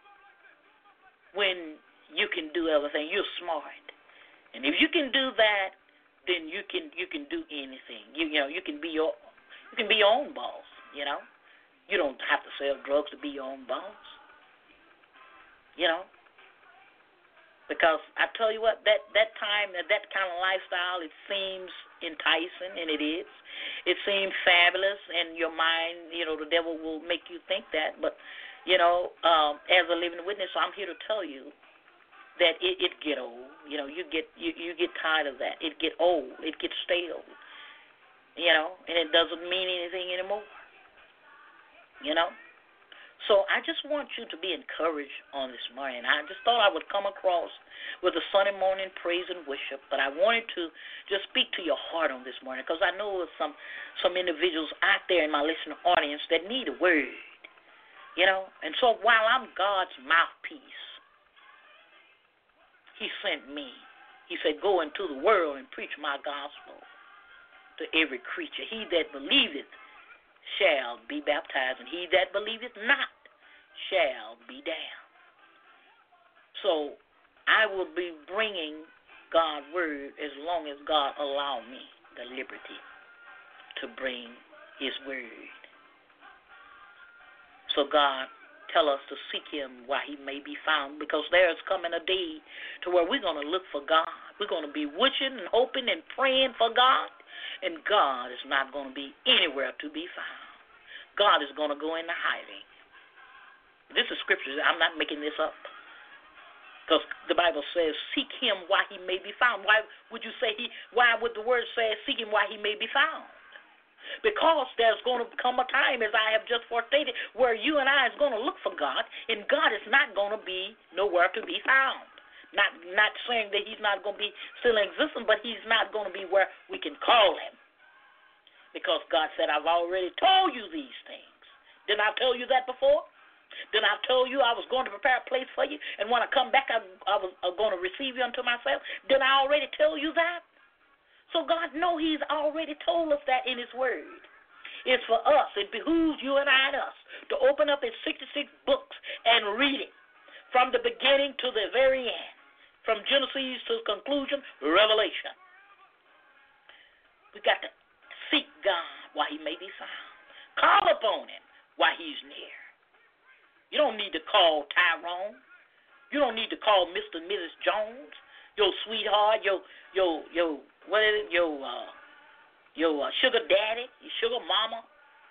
when you can do everything. You're smart. And if you can do that, then you can do anything. You know, you can be your own boss, you know. You don't have to sell drugs to be your own boss. You know, because I tell you what, that time, that kind of lifestyle, it seems enticing, and it is. It seems fabulous, and your mind, you know, the devil will make you think that. But, you know, as a living witness, I'm here to tell you that it get old. You know, you get tired of that. It get old. It gets stale. You know, and it doesn't mean anything anymore. You know. So I just want you to be encouraged on this morning. I just thought I would come across with a Sunday morning praise and worship, but I wanted to just speak to your heart on this morning, because I know there's some individuals out there in my listening audience that need a word, you know. And so while I'm God's mouthpiece, he sent me. He said, go into the world and preach my gospel to every creature. He that believeth shall be baptized, and he that believeth not shall be damned. So I will be bringing God's word as long as God allow me the liberty to bring his word. So God tell us to seek him while he may be found, because there is coming a day to where we're going to look for God. We're going to be wishing and hoping and praying for God, and God is not going to be anywhere to be found. God is going to go into hiding. This is scripture. I'm not making this up. Because the Bible says, seek him while he may be found. Why would you say why would the word say, seek him while he may be found? Because there's going to come a time, as I have just forestated, where you and I is going to look for God, and God is not going to be nowhere to be found. Not saying that he's not going to be still in existence, but he's not going to be where we can call him. Because God said, I've already told you these things. Didn't I tell you that before? Then I told you I was going to prepare a place for you, and when I come back, I was going to receive you unto myself. Didn't I already tell you that? So God knows He's already told us that in His Word. It's for us. It behooves you and I and us to open up His 66 books and read it from the beginning to the very end, from Genesis to the conclusion, Revelation. We got to seek God while He may be found. Call upon Him while He's near. You don't need to call Tyrone. You don't need to call Mr. and Mrs. Jones, your sweetheart, your sugar daddy, your sugar mama,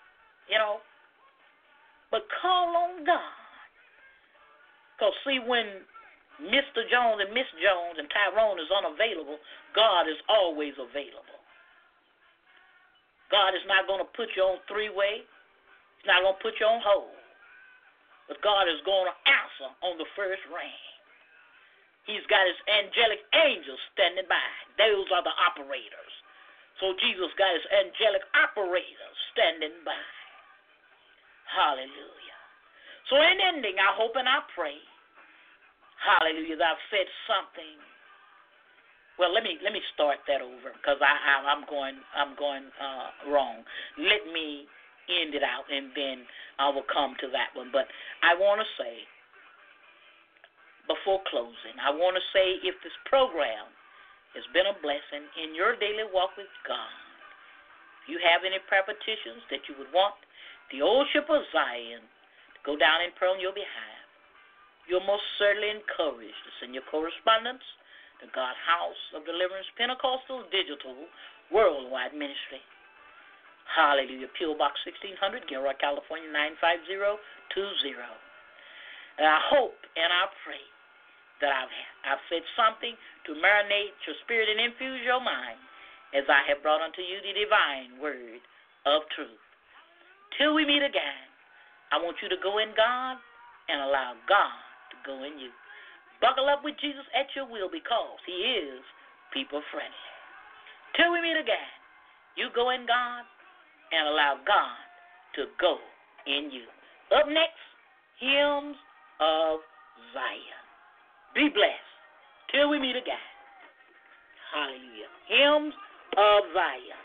But call on God. Because see, when Mr. Jones and Miss Jones and Tyrone is unavailable, God is always available. God is not going to put you on three-way. He's not going to put you on hold. But God is going to answer on the first ring. He's got His angelic angels standing by. Those are the operators. So Jesus got His angelic operators standing by. Hallelujah. So in ending, I hope and I pray, hallelujah, that I've said something. Well, let me start that over because I'm going wrong. Let me end it out, and then I will come to that one. But I want to say, before closing, I want to say if this program has been a blessing in your daily walk with God, if you have any prayer petitions that you would want the Old Ship of Zion to go down and pray on your behalf, you're most certainly encouraged to send your correspondence to God House of Deliverance Pentecostal Digital Worldwide Ministry. Hallelujah. P.O. Box 1600, Gilroy, California, 95020. And I hope and I pray that I've said something to marinate your spirit and infuse your mind as I have brought unto you the divine word of truth. Till we meet again, I want you to go in God and allow God to go in you. Buckle up with Jesus at your will because He is people friendly. Till we meet again, you go in God and allow God to go in you. Up next, Hymns of Zion. Be blessed till we meet again. Hallelujah. Hymns of Zion.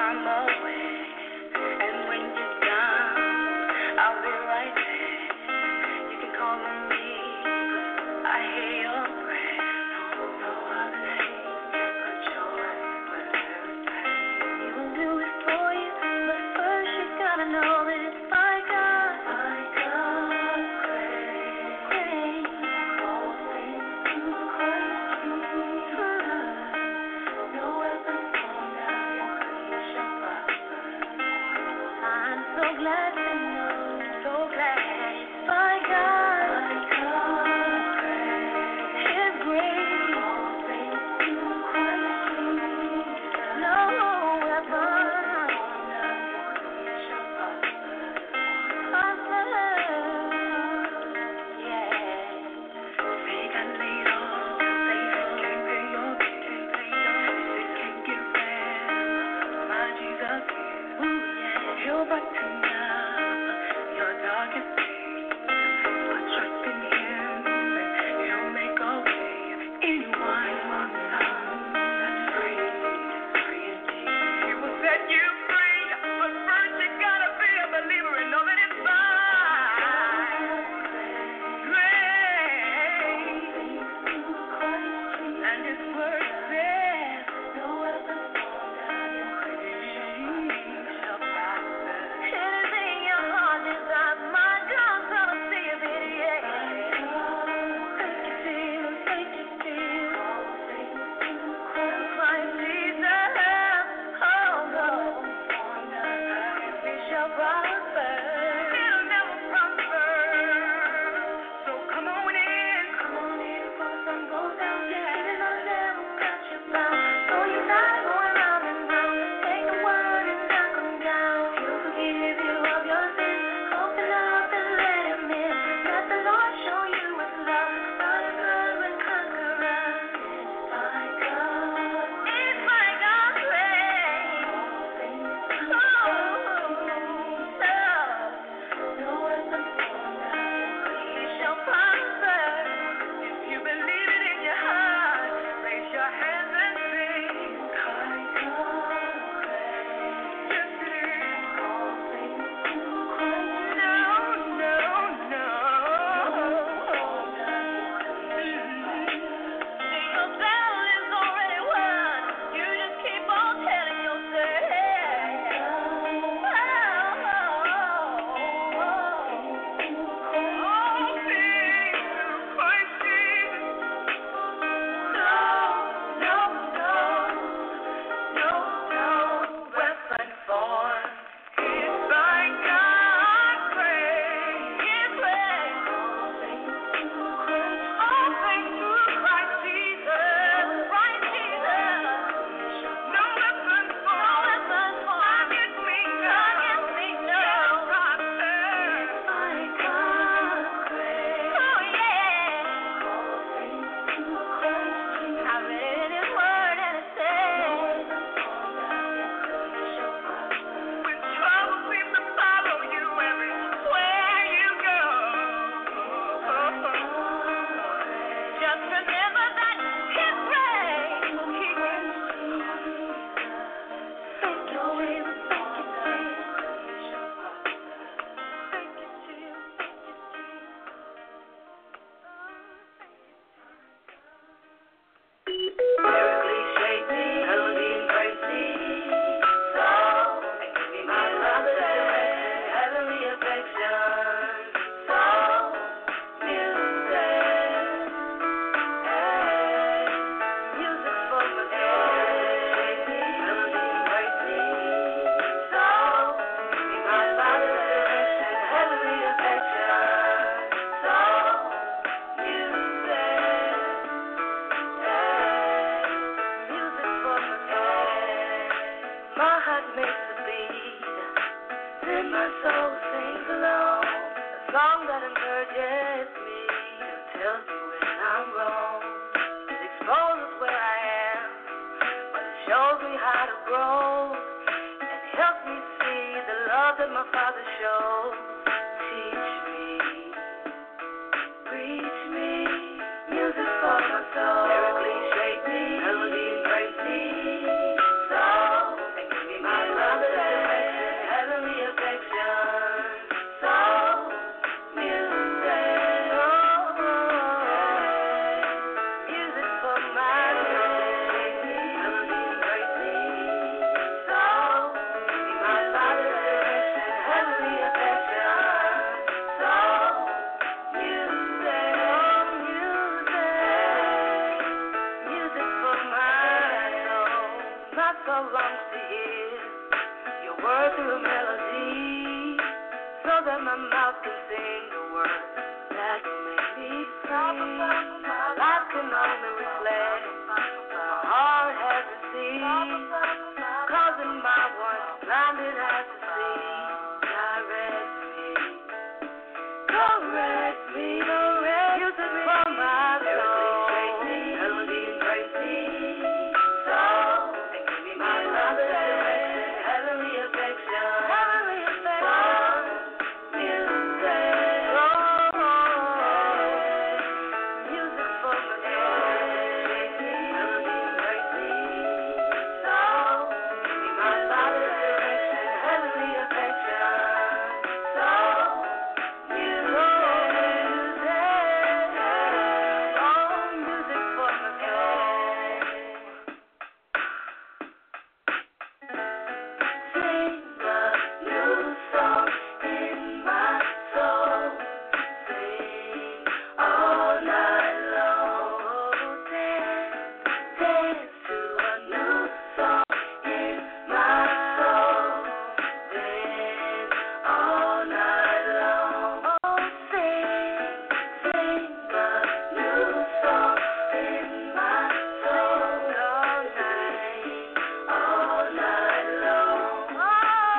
I'm away. And when you're done, I'll be right there. You can call on me, 'cause I hear your breath. No other name but yours will ever say. He will do it for you, but first you gotta know that it's my God. My God, great, all things through Christ Jesus. No weapon formed against me shall prosper. I'm so glad to know, so glad it's my God. My God, His grace, all things through Christ Jesus. No weapon formed against me shall prosper. Yeah. They got laid off, they can't pay your bill. They can't get rest. My Jesus is. He'll brighten up your darkest days. I trust in Him, and He'll make a way. Anyone wants that's free indeed. He will set you free, but first you gotta be a believer and know that it's mine. Grace, and His word says, no weapon formed against me shall prosper. Anything your heart desires, my God's gonna see of it, yeah. Thank you, Jesus. Thank you, Jesus. Christ Jesus. Oh, Lord. We shall prosper. It'll never prosper. So come on in. Come on in before the sun goes down. Yeah. It don't never got you bound. So you're not going round and round. Take the word and knock 'em down. He'll forgive you of your sins. Open up and let Him in. Let the Lord show you His love. God is good with conquerors. It's my God, grace. No weapon formed against me shall prosper. If you believe it in your heart, raise your hands and sing. My God, yes it is. All things through Christ. No. Your battle is already won. You just keep on telling yourself. All things through Christ Jesus. No weapon formed. It's by God's grace. His grace. All things through Christ Jesus. Christ Jesus. No weapon formed against me shall prosper. My God's grace. Oh yeah. I read His word and it says, when trouble seems to follow you everywhere you go, just remember that His grace will keep you. Thank you, Jesus. Thank you, Jesus. Lyrically shape me, melody embrace me, soul, and give me my love direction, heavenly affection, soul, music, music for my soul. Shape me, melody embrace me, soul, give me my love direction, heavenly affection, soul, music. Music for my soul. My heart makes a beat, then my soul sings along. A song that encourages me, tells me when I'm wrong. It exposes where I am, but it shows me how to grow, and helps me see the love that my Father shows. Teach me, reach me, music for my soul. Lyrically shape me, melody embrace me, soul, and give me my love. to a melody so that my mouth can sing the words that make me free. Life can only reflect what my heart has received, causing my once blinded eyes to see. Direct me, correct me, music for my soul, melody and grace me, soul, and give me my mother's direction, heavenly affection, music for my soul, melody and grace me, soul, give me my mother's direction, heavenly affection, soul, music for my soul. Sing a new song in my soul. Sing all night long. Dance to a new song in my soul. Dance all night long. Oh, sing a new song in my soul. All night long. Oh,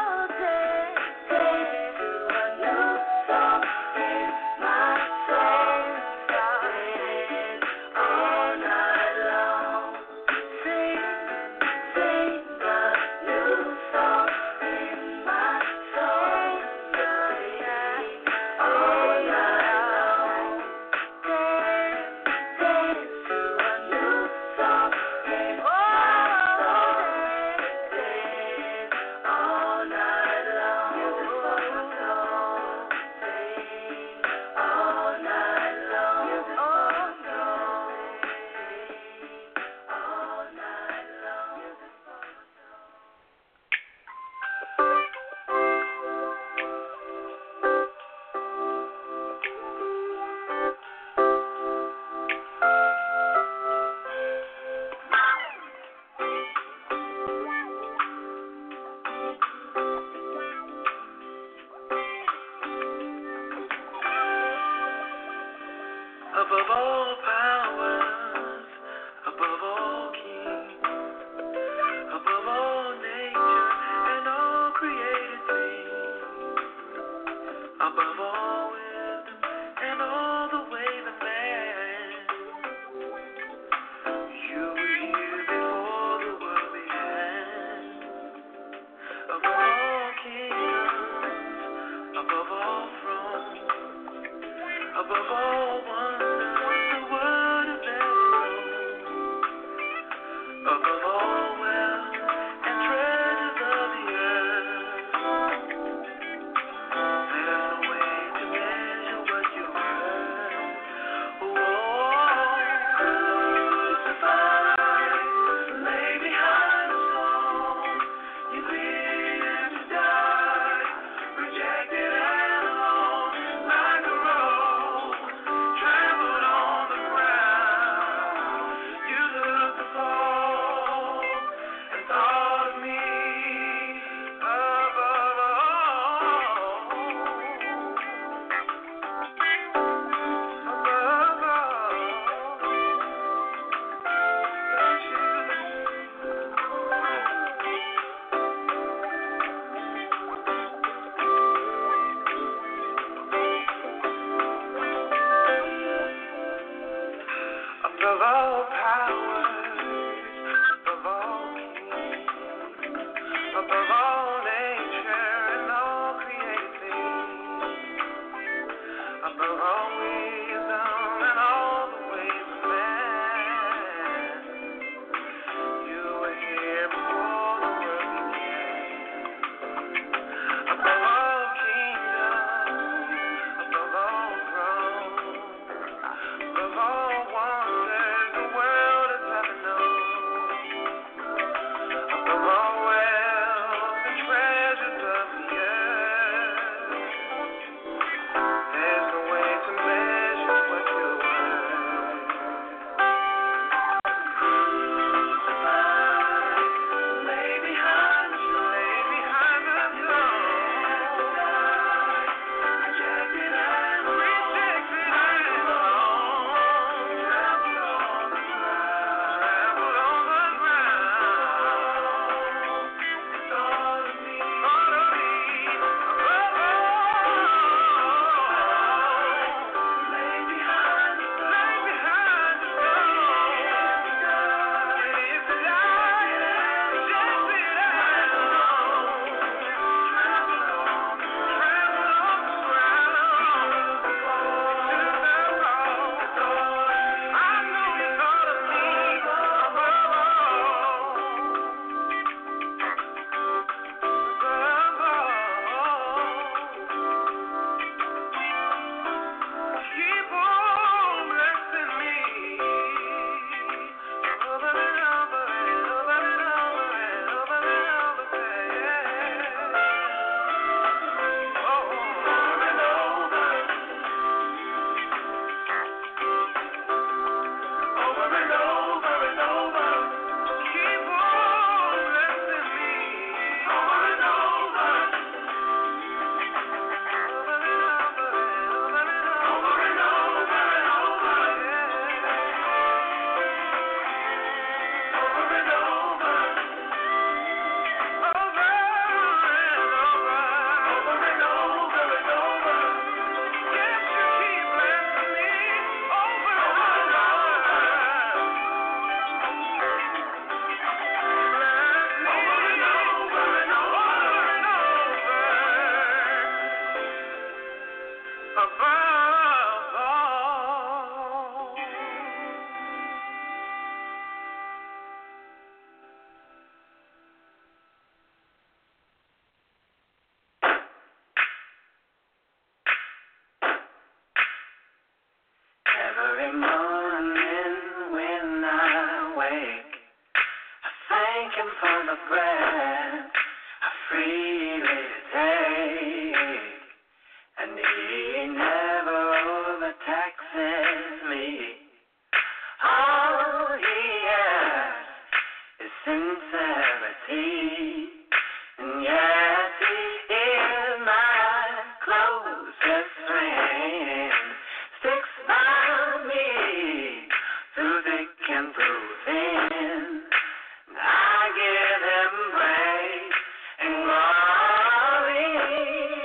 freely take, and he never overtaxes me. All he asks is sincerity, and yes, he is my closest friend. Sticks by me through thick and through thin. I give him praise and glory,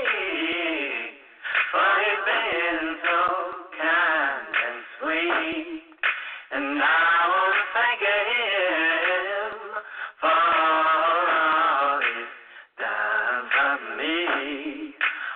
for he's been so kind and sweet, and I want to thank him for all he's done for me.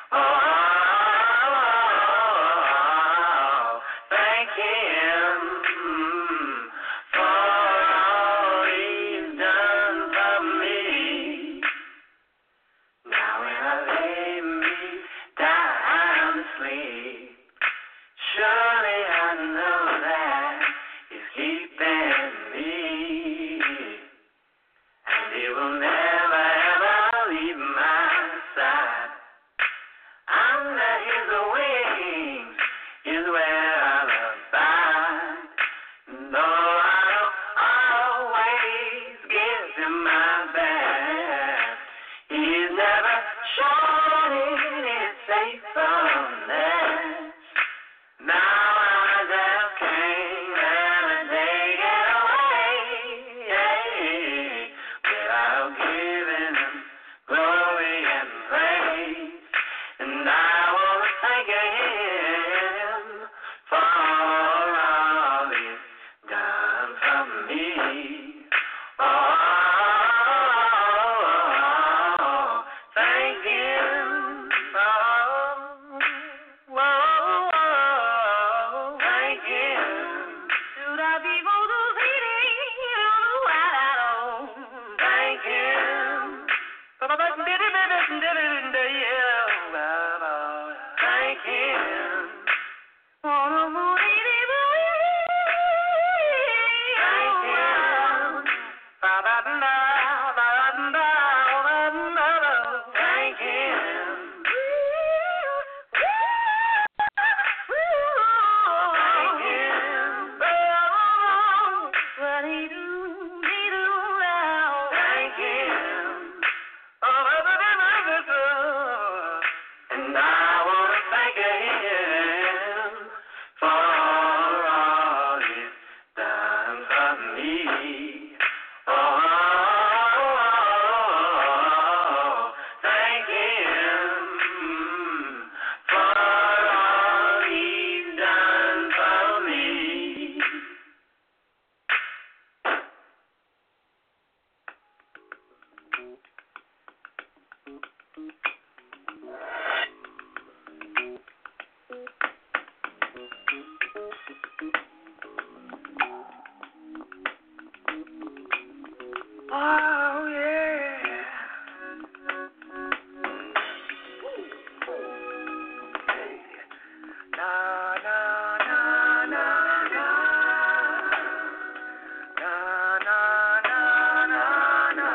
Oh, thank him for all he's done for me. Now when I lay me down to sleep, surely I know that he's keeping me, and he will never ever leave my side. Under his wings is where I'll abide. Though I don't always give him my best, he's never shown his faithfulness. Now I just can't take it away without giving him glory and praise. And I want to thank him for all he's done for me. Oh, thank him. Oh, thank him. To the people who see thank him. Thank him. Thank him. Thank him. Thank him. And I want to thank him for all he's done for me. Oh, thank him for all he's done for me. Oh, yeah. Na, na, na, na, na. Na, na, na, na, na.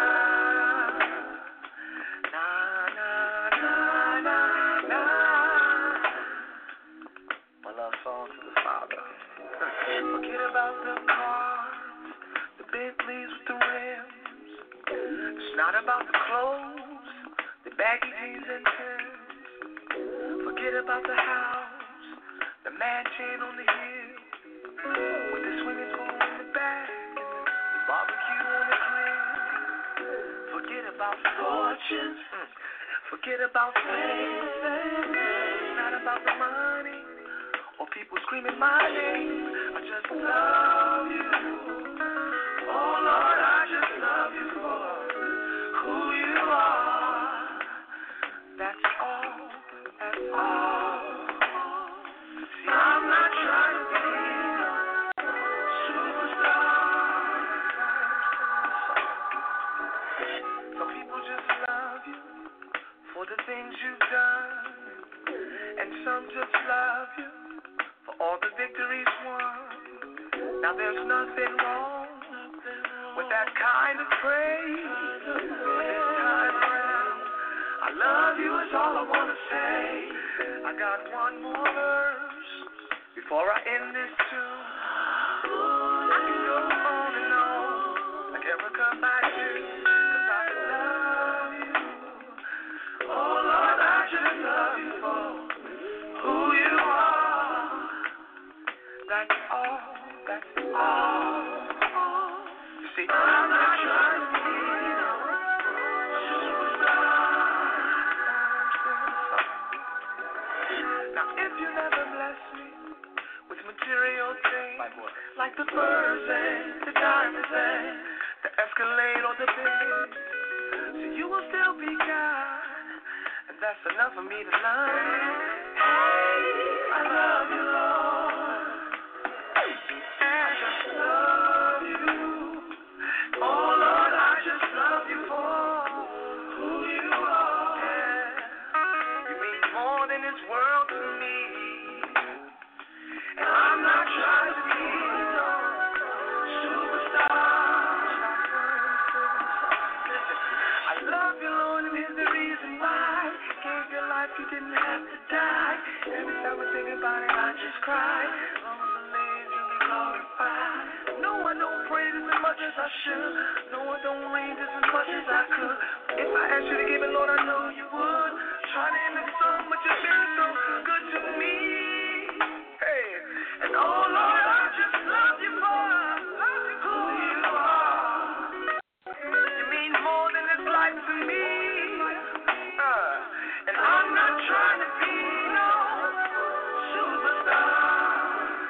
Na, na, na, na, na. My love song to the Father. Forget about the cars, the Bentleys with the rims. It's not about the clothes, the baggy jeans and Timbs. Forget about the house, the mansion on the hill, with the swimming pool in the back and the barbecue on the grill. Forget about fortunes, forget about fame. It's not about the money or people screaming my name. I just love you. Oh Lord, I just love you for who you are. That's all, that's all. See, I'm not trying to be a superstar. Some people just love you for the things you've done, and some just love you for all the victories won. Now there's nothing wrong with that kind of praise. But this time around, say, I got one more verse before I end this tune. I can go on and on like Erica Badu, 'cause I love you. Oh Lord, I just love you for who you are. That's all, that's all. You see, I'm not trying to be no superstar. Now if you never bless me with material things like the furs and the diamonds and the Escalade or the Benz, so you will still be God, and that's enough for me to learn. Hey, I love you, Lord, and I just love you. Oh Lord, I just love you for who you are. Yeah. You mean more than this world to me. And I'm not trying to be no superstar. Listen, I love you, Lord, and here's the reason why. Gave your life, you didn't have to die. Every time I think about it, I just cry. Long as I live, you'll be glorified. No, I don't praise as much as I should. No, I don't read as much as I could. If I asked you to give it, Lord, I know you would. Try to end the song, but you've been so good to me. Hey, and oh Lord, I just love you for who you are. You mean more than this life to me. And I'm not trying to be no superstar.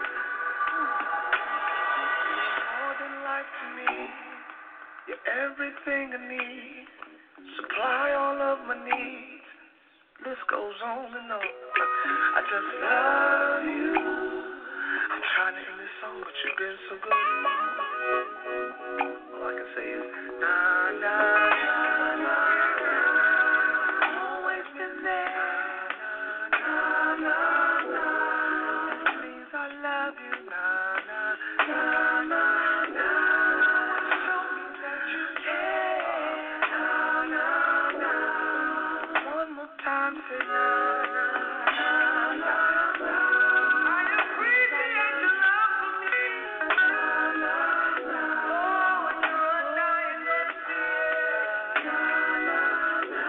You mean more than life to me. You're everything I need. Supply all of my needs. This goes on and on. I just love you. I'm trying to end this song, but you've been so good. All I can say is na na na na na. Always been there. Na na na. Please, I love you. Na na na na na. Show me that you care. Na na na. One more time, say na na na na na. I appreciate your love for me. Na na na. Oh, and you're undying mercy. Na na na.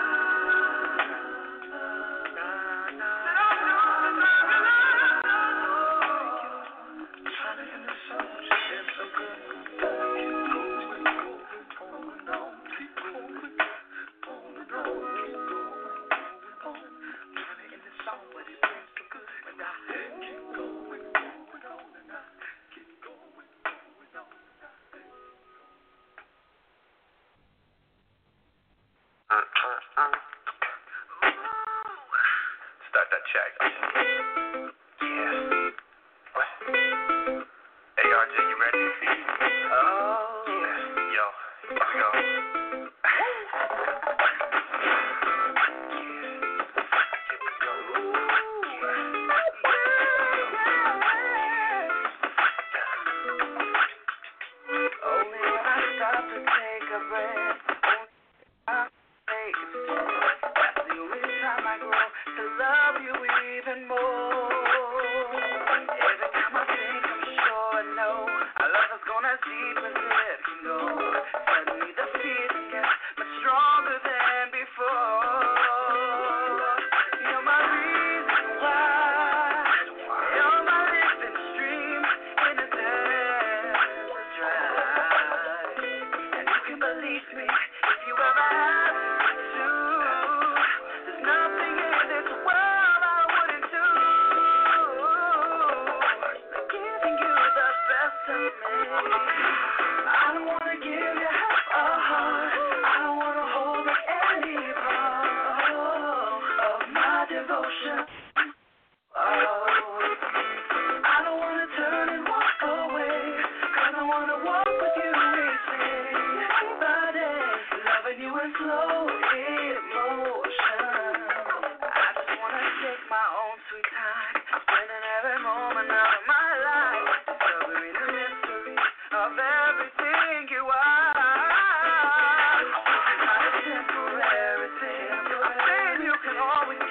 Na na. Said I don't deserve your love. Trying to end this song, but you've been so good. Keep going, going on, keep going, going on, keep going on. Trying to end this song, but it's been so good. And I keep going on, and I keep going on. Start that check. Yeah. What? Hey, RJ, you ready? Oh. Yeah. Yo, here we go. Only when I stop to take a breath, I take a step. That's the only time I grow to love you even more. Every time I think I'm sure I know our love is gonna deep as it can go. Suddenly the feeling gets much stronger than before. You're my reason why. You're my living stream in a desert dry. And you can believe me if you ever have to. There's nothing in this world I wouldn't do. Like giving you the best of me. I don't wanna give you half a heart. I don't wanna hold back any part of my devotion. Oh, I don't wanna turn and walk away, 'cause I wanna walk with you each day, loving you in slow emotion. I just wanna take my own sweet time, spending every moment of my life, discovering the mystery of everything you are. It's not a temporary thing. I said you can always